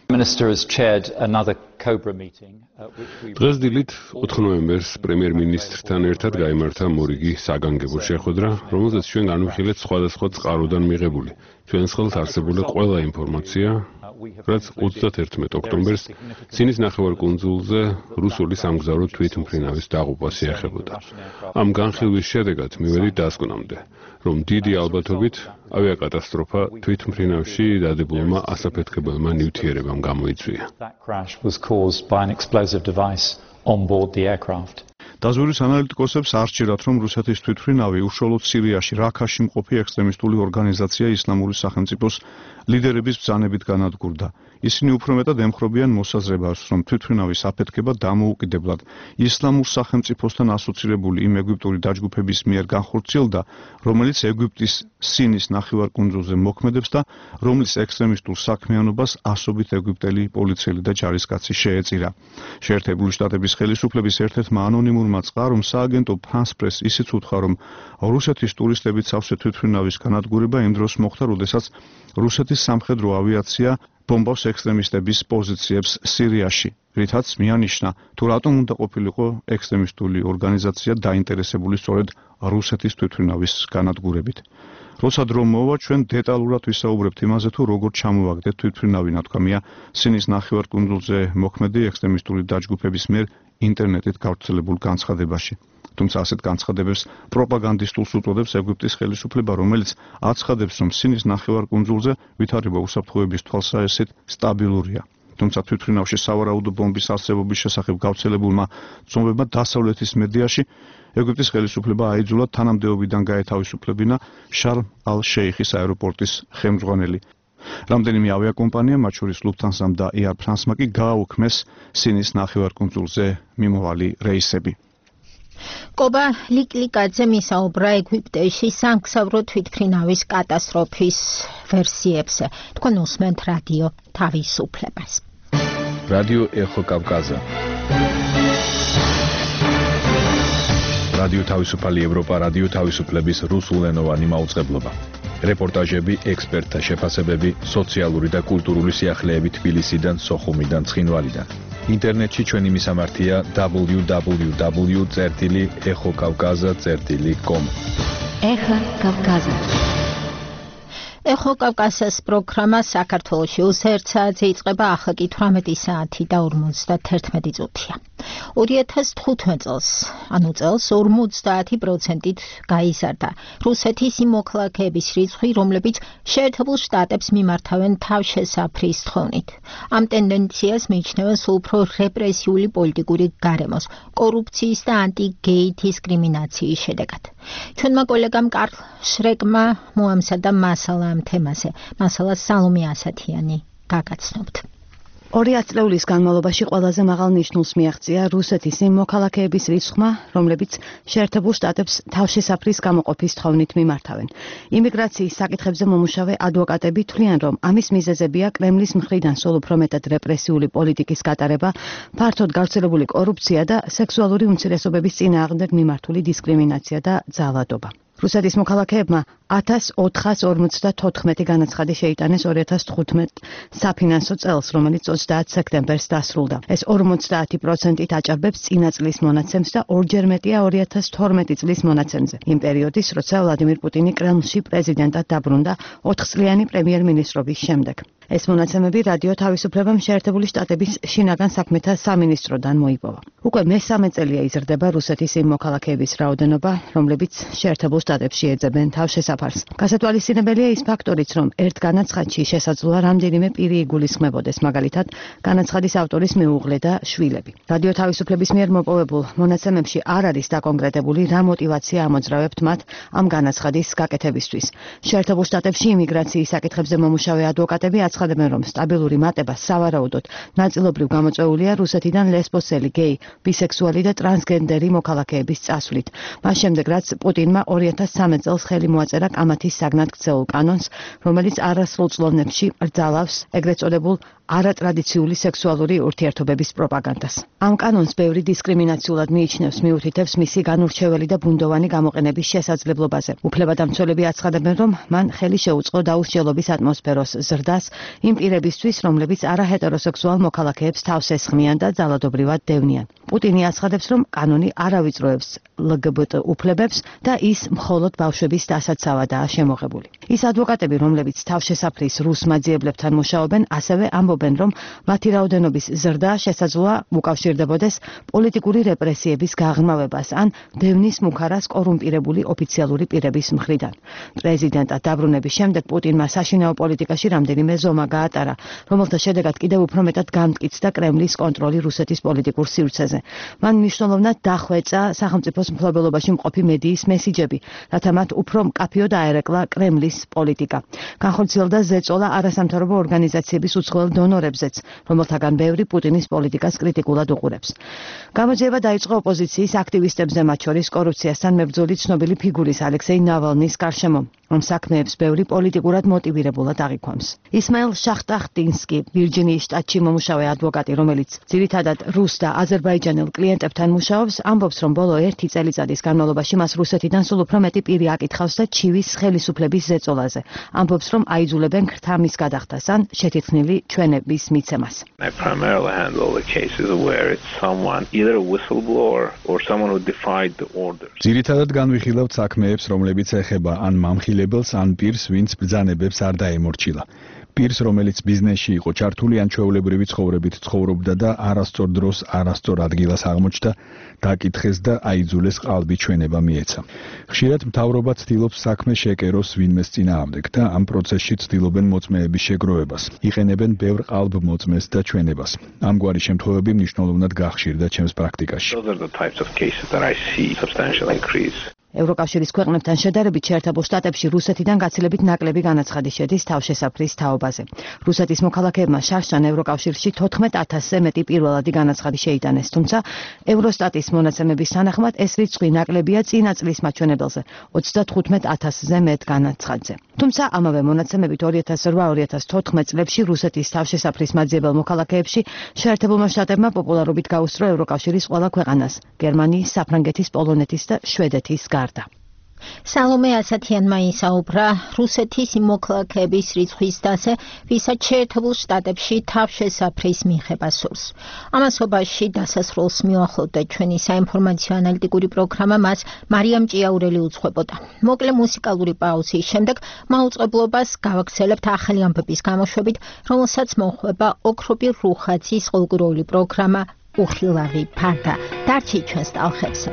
დღეს დილით ოთხ ნოემბერს პრემიერ-მინისტრთან ერთად გაიმართა მორიგი საგანგებო შეხვედრა, რომელზეც ჩვენ განვიხილეთ სხვადასხვა წყაროდან მიღებული ჩვენს ხელთ არსებული ყველა ინფორმაცია, რაც ოცდაათერთმეტ ოქტომბერს ცინის ნახევარკუნძულზე რუსული სამგზავრო თვითმფრინავის დაღუპვას ეახებოდა. ამ განხილვის შედეგად მივედით დასკვნამდე, რომ დიდი ალბათობით ავიაკატასტროფა თვითმფრინავში დადებულმა ასაფეთქებელმა ნივთიერებამ გამოიწვია. დაზვერვის ანალიტიკოსებს არ სჭირათ, რომ რუსეთის თვითმფრინავი უშუალოდ სირიაში რაქაში მყოფი ექსტრემისტული ორგანიზაცია ისლამური სახელმწიფოს ლიდერების ბრძანებით განადგურდა. ისინი უფრო მეტად ემხრობიან მოსაზრებას, რომ თვითმფრინავის აფეთქება დამოუკიდებლად ისლამურ სახელმწიფოსთან ასოცირებული იმ ეგვიპტური დაჯგუფების მიერ განხორციელდა, რომელიც ეგვიპტის სინის ნახევარკუნძულზე მოქმედებს და რომლის ექსტრემისტულ საქმიანობას ასობით ეგვიპტელი პოლიციელი და ჯარისკაცი შეეწირა. შეერთებული შტატების ხელისუფლების ერთ-ერთმა ანონიმურმა წყარომ სააგენტო France Press ისიც უთხრა, რომ რუსეთის ტურისტებით სავსე თვითმფრინავის განადგურება იმ დროს მოხდა, როდესაც რუსეთის სამხედრო ავიაცია ბომბავს ექსტრემისტების პოზიციებს სირიაში, რითაც მიანიშნა, თუ რატომ უნდა ყოფილიყო ექსტრემისტული ორგანიზაცია დაინტერესებული სწორედ რუსეთის თვითმფრინავის განადგურებით. როცა დრო მოვა, ჩვენ დეტალურად ვისაუბრებთ იმაზე, თუ როგორ ჩამოვაგდეთ თვითმფრინავი, ნათქვამია სინის ნახევარკუნძულზე მოქმედი ექსტრემისტული დაჯგუფების მიერ ინტერნეტით გავრცელებულ განცხადებაში. თუმცა ასეთ განცხადებებს პროპაგანდისტულს უწოდებს ეგვიპტის ხელისუფლება, რომელიც აცხადებს, რომ სინის ნახევარკუნძულზე ვითარება უსაფრთხოების თვალსაჩინო სტაბილურია. თუმცა თვითმფრინავში სავარაუდო ბომბის არსებობის შესახებ გავრცელებულმა ცნობებმა დასავლეთის მედიაში ეგვიპტის ხელისუფლება აიძულა თანამდებობიდან გაეთავისუფლებინა შარლ ალ-შეიხის აეროპორტის ხელმძღვანელი. რამდენიმე ავიაკომპანია, მათ შორის Lufthansa და Air France-მა კი გააუქმეს სინის ნახევარკუნძულზე მიმავალი რეისები. კობა ლიკლიკაძე მისაუბრა ეგვიპტეში სამგზავრო თვითმფრინავის კატასტროფის ვერსიებზე. თქვენ უსმენთ რადიო თავისუფლებას. რადიო ეხო კავკაზა. რადიო თავისუფალი ევროპა, რადიო თავისუფლების რუსულენოვანი მაუწყებლობა. რეპორტაჟები, ექსპერტთა შეფასებები, სოციალური და კულტურული სიახლეები თბილისიდან, სოხუმიდან, ცხინვალიდან. ინტერნეტში ჩვენი მისამართია double-u double-u double-u წერტილი ეხო კავკაზა წერტილი com. ეხო კავკაზა. ეხო კავკაზას პროგრამა საქართველოში ოცდაერთ საათზე იწყება, ახლა კი თვრამეტი საათი და ორმოცდაერთი წუთია. ორი ათას თხუთმეტ წელს, ანუ წელს ორმოცდაათი პროცენტით გაიზარდა რუსეთის იმ მოქალაქეების რიცხვი, რომლებიც შეერთებულ შტატებს მიმართავენ თავშესაფრის თხოვნით. ამ ტენდენციას მიიჩნევენ სულ უფრო რეპრესიული პოლიტიკური გარემოს, კორუფციის და ანტიგეი დისკრიმინაციის შედეგად. ჩვენმა კოლეგამ კარლ შრეკმა მოამზადა მასალა ამ თემაზე. მასალას სალომე ასათიანი გაგაცნობთ. ორი ათწლეულის განმავლობაში ყველაზე მაღალ ნიშნულს მიაღწია რუსეთის იმ მოქალაქეების რიცხვმა, რომლებიც შეერთებულ შტატებს თავშესაფრის გამოყოფის თხოვნით მიმართავენ. იმიგრაციის საკითხებზე მომუშავე ადვოკატები თვლიან, რომ ამის მიზეზებია კრემლის მხრიდან სულ უფრო მეტად რეპრესიული პოლიტიკის გატარება, ფართოდ გავრცელებული კორუფცია და სექსუალური უმცირესობების წინააღმდეგ მიმართული დისკრიმინაცია და ძალადობა. რუსეთის მოქალაქეებმა ათას ოთხას ორმოცდათოთხმეტი განაცხადი შეიტანეს ორი ათას თხუთმეტ საფინანსო წელს, რომელიც ოცდაათ სექტემბერს დასრულდა. ეს ორმოცდაათი პროცენტით აჭარბებს წინა წლის მონაცემს და ორჯერ მეტია ორი ათას თორმეტი წლის მონაცემზე. იმ პერიოდის, როცა ვლადიმირ პუტინი კრემლში პრეზიდენტად დაბრუნდა ოთხწლიანი პრემიერ-მინისტრობის შემდეგ. ეს მონაცემები რადიო თავისუფლებამ შეერთებული შტატების შინაგან საქმეთა სამინისტროდან მოიპოვა. უკვე მესამე წელია იზრდება რუსეთის იმ მოქალაქეების რაოდენობა, რომლებიც შეერთებულ შტატებში ეძებენ თავშესაფარს. გასათვალისწინებელია ის ფაქტორიც, რომ ერთ განაცხადში შესაძლოა რამდენიმე პირი იგულისხმებოდეს, მაგალითად, განაცხადის ავტორის მეუღლე და შვილები. რადიო თავისუფლების მიერ მოპოვებულ მონაცემებში არ არის დაკონკრეტებული, რა მოტივაცია ამოძრავებთ მათ ამ განაცხადის გაკეთებისთვის. შეერთებულ შტატებში იმიგრაციის საკითხებზე მომუშავე ადვოკატები აცხადებენ, რომ სტაბილური მატება სავარაუდოდ ნაწილობრივ გამოწვეულია რუსეთიდან ლესბოსელი, გეი, ბისექსუალი და ტრანსგენდერი მოქალაქეების წასვლით. მას შემდეგ, რაც პუტინმა ორი ათას სამი წელს ხელი მოაწერა კამათის საგნად ქცეულ კანონს, რომელიც არასრულ წლოვნებში რძალავს ეგრეთ წოდებულ არატრადიციული სექსუალური ურთიერთობების პროპაგანდას. ამ კანონს ბევრი დისკრიმინაციულად მიიჩნევს, მიუთითებს მისი განურჩეველი და ბუნდოვანი გამოყენების შესაძლებლობაზე. უფლებადამცველები აცხადებენ, რომ მან ხელი შეუწყო დაუსჯელობის ატმოსფეროს ზრდას იმ პირებისთვის, რომლებიც არაჰეტეროსექსუალ მოქალაქეებს თავს ესხმიან და ძალადობრივად დევნიან. პუტინი აცხადებს, რომ კანონი არ ავიწროებს ლგბტ უფლებებს და ის მხოლოდ ბავშვების დასაცავადაა შემოღებული. ის ადვოკატები, რომლებიც თავშესაფრის რუს მაძიებლებთან მუშაობენ, ასევე ამბობენ, რომ მათი რაოდენობის ზრდა შესაძლოა უკავშირდებოდეს პოლიტიკური რეპრესიების გაღრმავებას ან დევნის მუქარას კორუმპირებული ოფიციალური პირების მხრიდან. პრეზიდენტად დაბრუნების შემდეგ პუტინმა საშინაო პოლიტიკაში რამდენიმე ზომა გაატარა, რომელთა შედეგად კიდევ უფრო მეტად გამტკიცდა კრემლის კონტროლი რუსეთის პოლიტიკურ სივრცეზე. მან მნიშვნელოვნად დახვეწა სახელმწიფოს მფლობელობაში მყოფი მედიის მესიჯები, რათა მათ უფრო მკაფიოდ აერეკლა კრემლის პოლიტიკა. განხორციელდა ზეწოლა არასამთავრობო ორგანიზაციების უცხოელ დონორებზეც, რომელთაგან ბევრი პუტინის პოლიტიკას კრიტიკულად უყურებს. გამოძიება დაიწყო ოპოზიციის აქტივისტებზე, მათ შორის კორუფციასთან მებრძოლი ცნობილი ფიგურის ალექსეი ნავალნის გარშემო. ამ საქმეებს ბევრი პოლიტიკურად მოტივირებულად აღიქვამს. ისმაილ შახტახტინსკი, ვირჯინიის შტატში მომუშავე ადვოკატი, რომელიც ძირითადად რუს და აზერბაიჯანელ კლიენტებთან მუშაობს, ამბობს, რომ ბოლო ერთი წელიწადის განმავლობაში მას რუსეთიდან სულ უფრო მეტი პირი აკითხავს და ჩივის ხელისუფლების ზეწოლაზე. ამბობს, რომ აიძულებენ ქრთამის გადახდას ან შეთითხნილი ჩვენების მიცემას. I primarily handle the cases where it's someone either a whistleblower or someone who defied the orders. ძირითადად განვიხილავთ საქმეებს, რომლებიც ეხება ან მამხილებელს, ან პირს, ვინც ბრძანებებს არ დაემორჩილა. პირს, რომელიც ბიზნესში იყო ჩართული ან ჩვეულებრივი ცხოვრებით ცხოვრობდა და არასწორ დროს, არასწორ ადგილას აღმოჩნდა, დაკითხეს და აიძულეს ყალბი ჩვენება მიეცა. ხშირად მთავრობა ცდილობს საქმე შეკეროს ვინმეს წინააღმდეგ და ამ პროცესში ცდილობენ მოწმეების შეგროვებას. იყენებენ ბევრ ყალბ მოწმეს და ჩვენებას. ამგვარი შემთხვევები მნიშვნელოვნად გახშირდა ჩემს პრაქტიკაში. Those are the types of cases that I see substantial increase. ევროკავშირის ქვეყნებთან შედარებით შეერთებულ შტატებში რუსეთიდან გაცილებით ნაკლები განაცხადი შედის თავშესაფრის თაობაზე. რუსეთის მოქალაქეებმა შარშან ევროკავშირში თოთხმეტ ათასზე მეტი პირველადი განაცხადი შეიტანეს, თუმცა ევროსტატის მონაცემების თანახმად ეს რიცხვი ნაკლებია წინა წლის მაჩვენებელზე ოცდათხუთმეტ ათასზე მეტ განაცხადზე. თუმცა ამავე მონაცემებით ორი ათას რვა ორი ათას თოთხმეტ წლებში რუსეთის თავშესაფრის მაძიებელ მოქალაქეებში შეერთებულმა შტატებმა პოპულარობით გაუსწრო ევროკავშირის ყველა ქვეყანას, გერმანიის, საფრანგეთის, პოლონეთის და შვედეთის გარდა. სალომე ასათიანმა ისაუბრა რუსეთის იმ მოქალაქეების რიცხვის დასზე, ვისაც შეერთებულ შტატებში თავშესაფრის მიღება სურს. ამასობაში დასასრულს მიუახლოვდა ჩვენი საინფორმაციო ანალიტიკური პროგრამა, მას მარიამ ჭიაურელი უძღვებოდა. მოკლე მუსიკალური პაუზის შემდეგ მაუწყებლობას გავაგრძელებთ ახალი ამბების გამოშვებით, რომელსაც მოხვება ოქრობი რუხაცის ყოლგუროული პროგრამა უხილავი ფარდა. დარჩით ჩვენს ტალხებზე.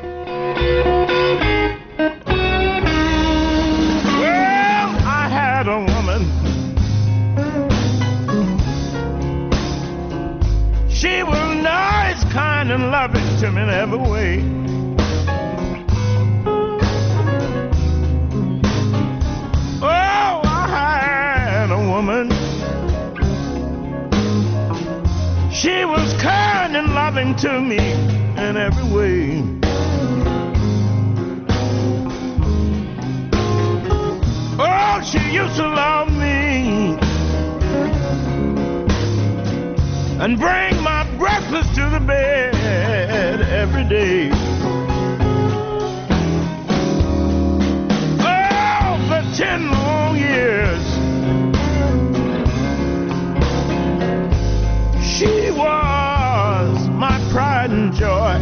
A woman, she was nice, kind, and loving to me in every way. Oh, I had a woman, she was kind and loving to me in every way. Oh, she used to love me and bring my breakfast to the bed every day. Oh, for ten long years, she was my pride and joy.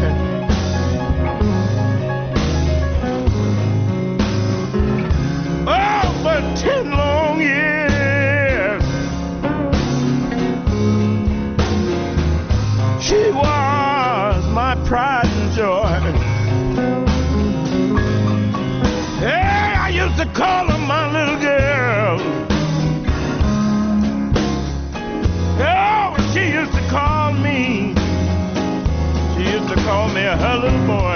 For ten long years, she was my pride and joy. Hey, I used to call her my little girl. Oh, she used to call me. She used to call me her little boy.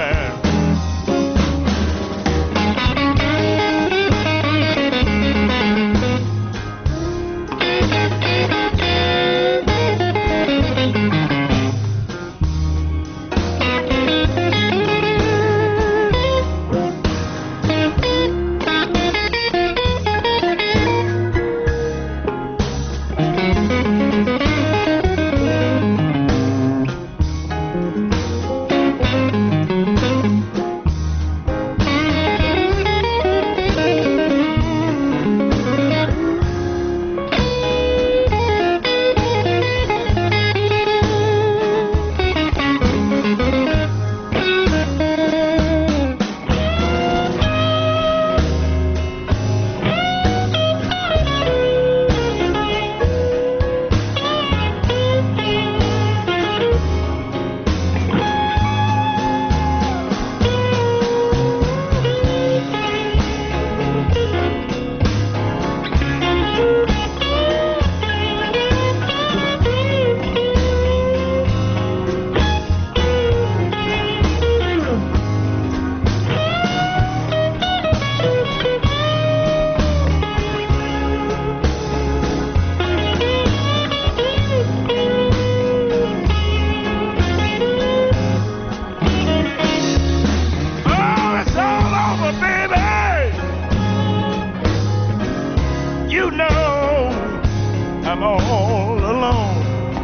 I'm all alone.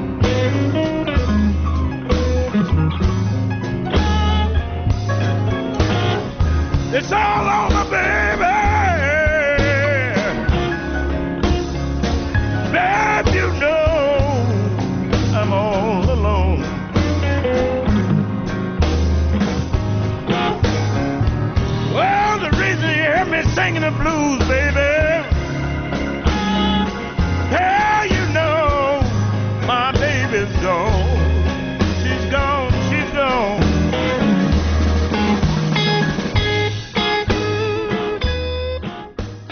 It's all over, baby. Babe, you know I'm all alone. Well, the reason you hear me singing the blues, baby,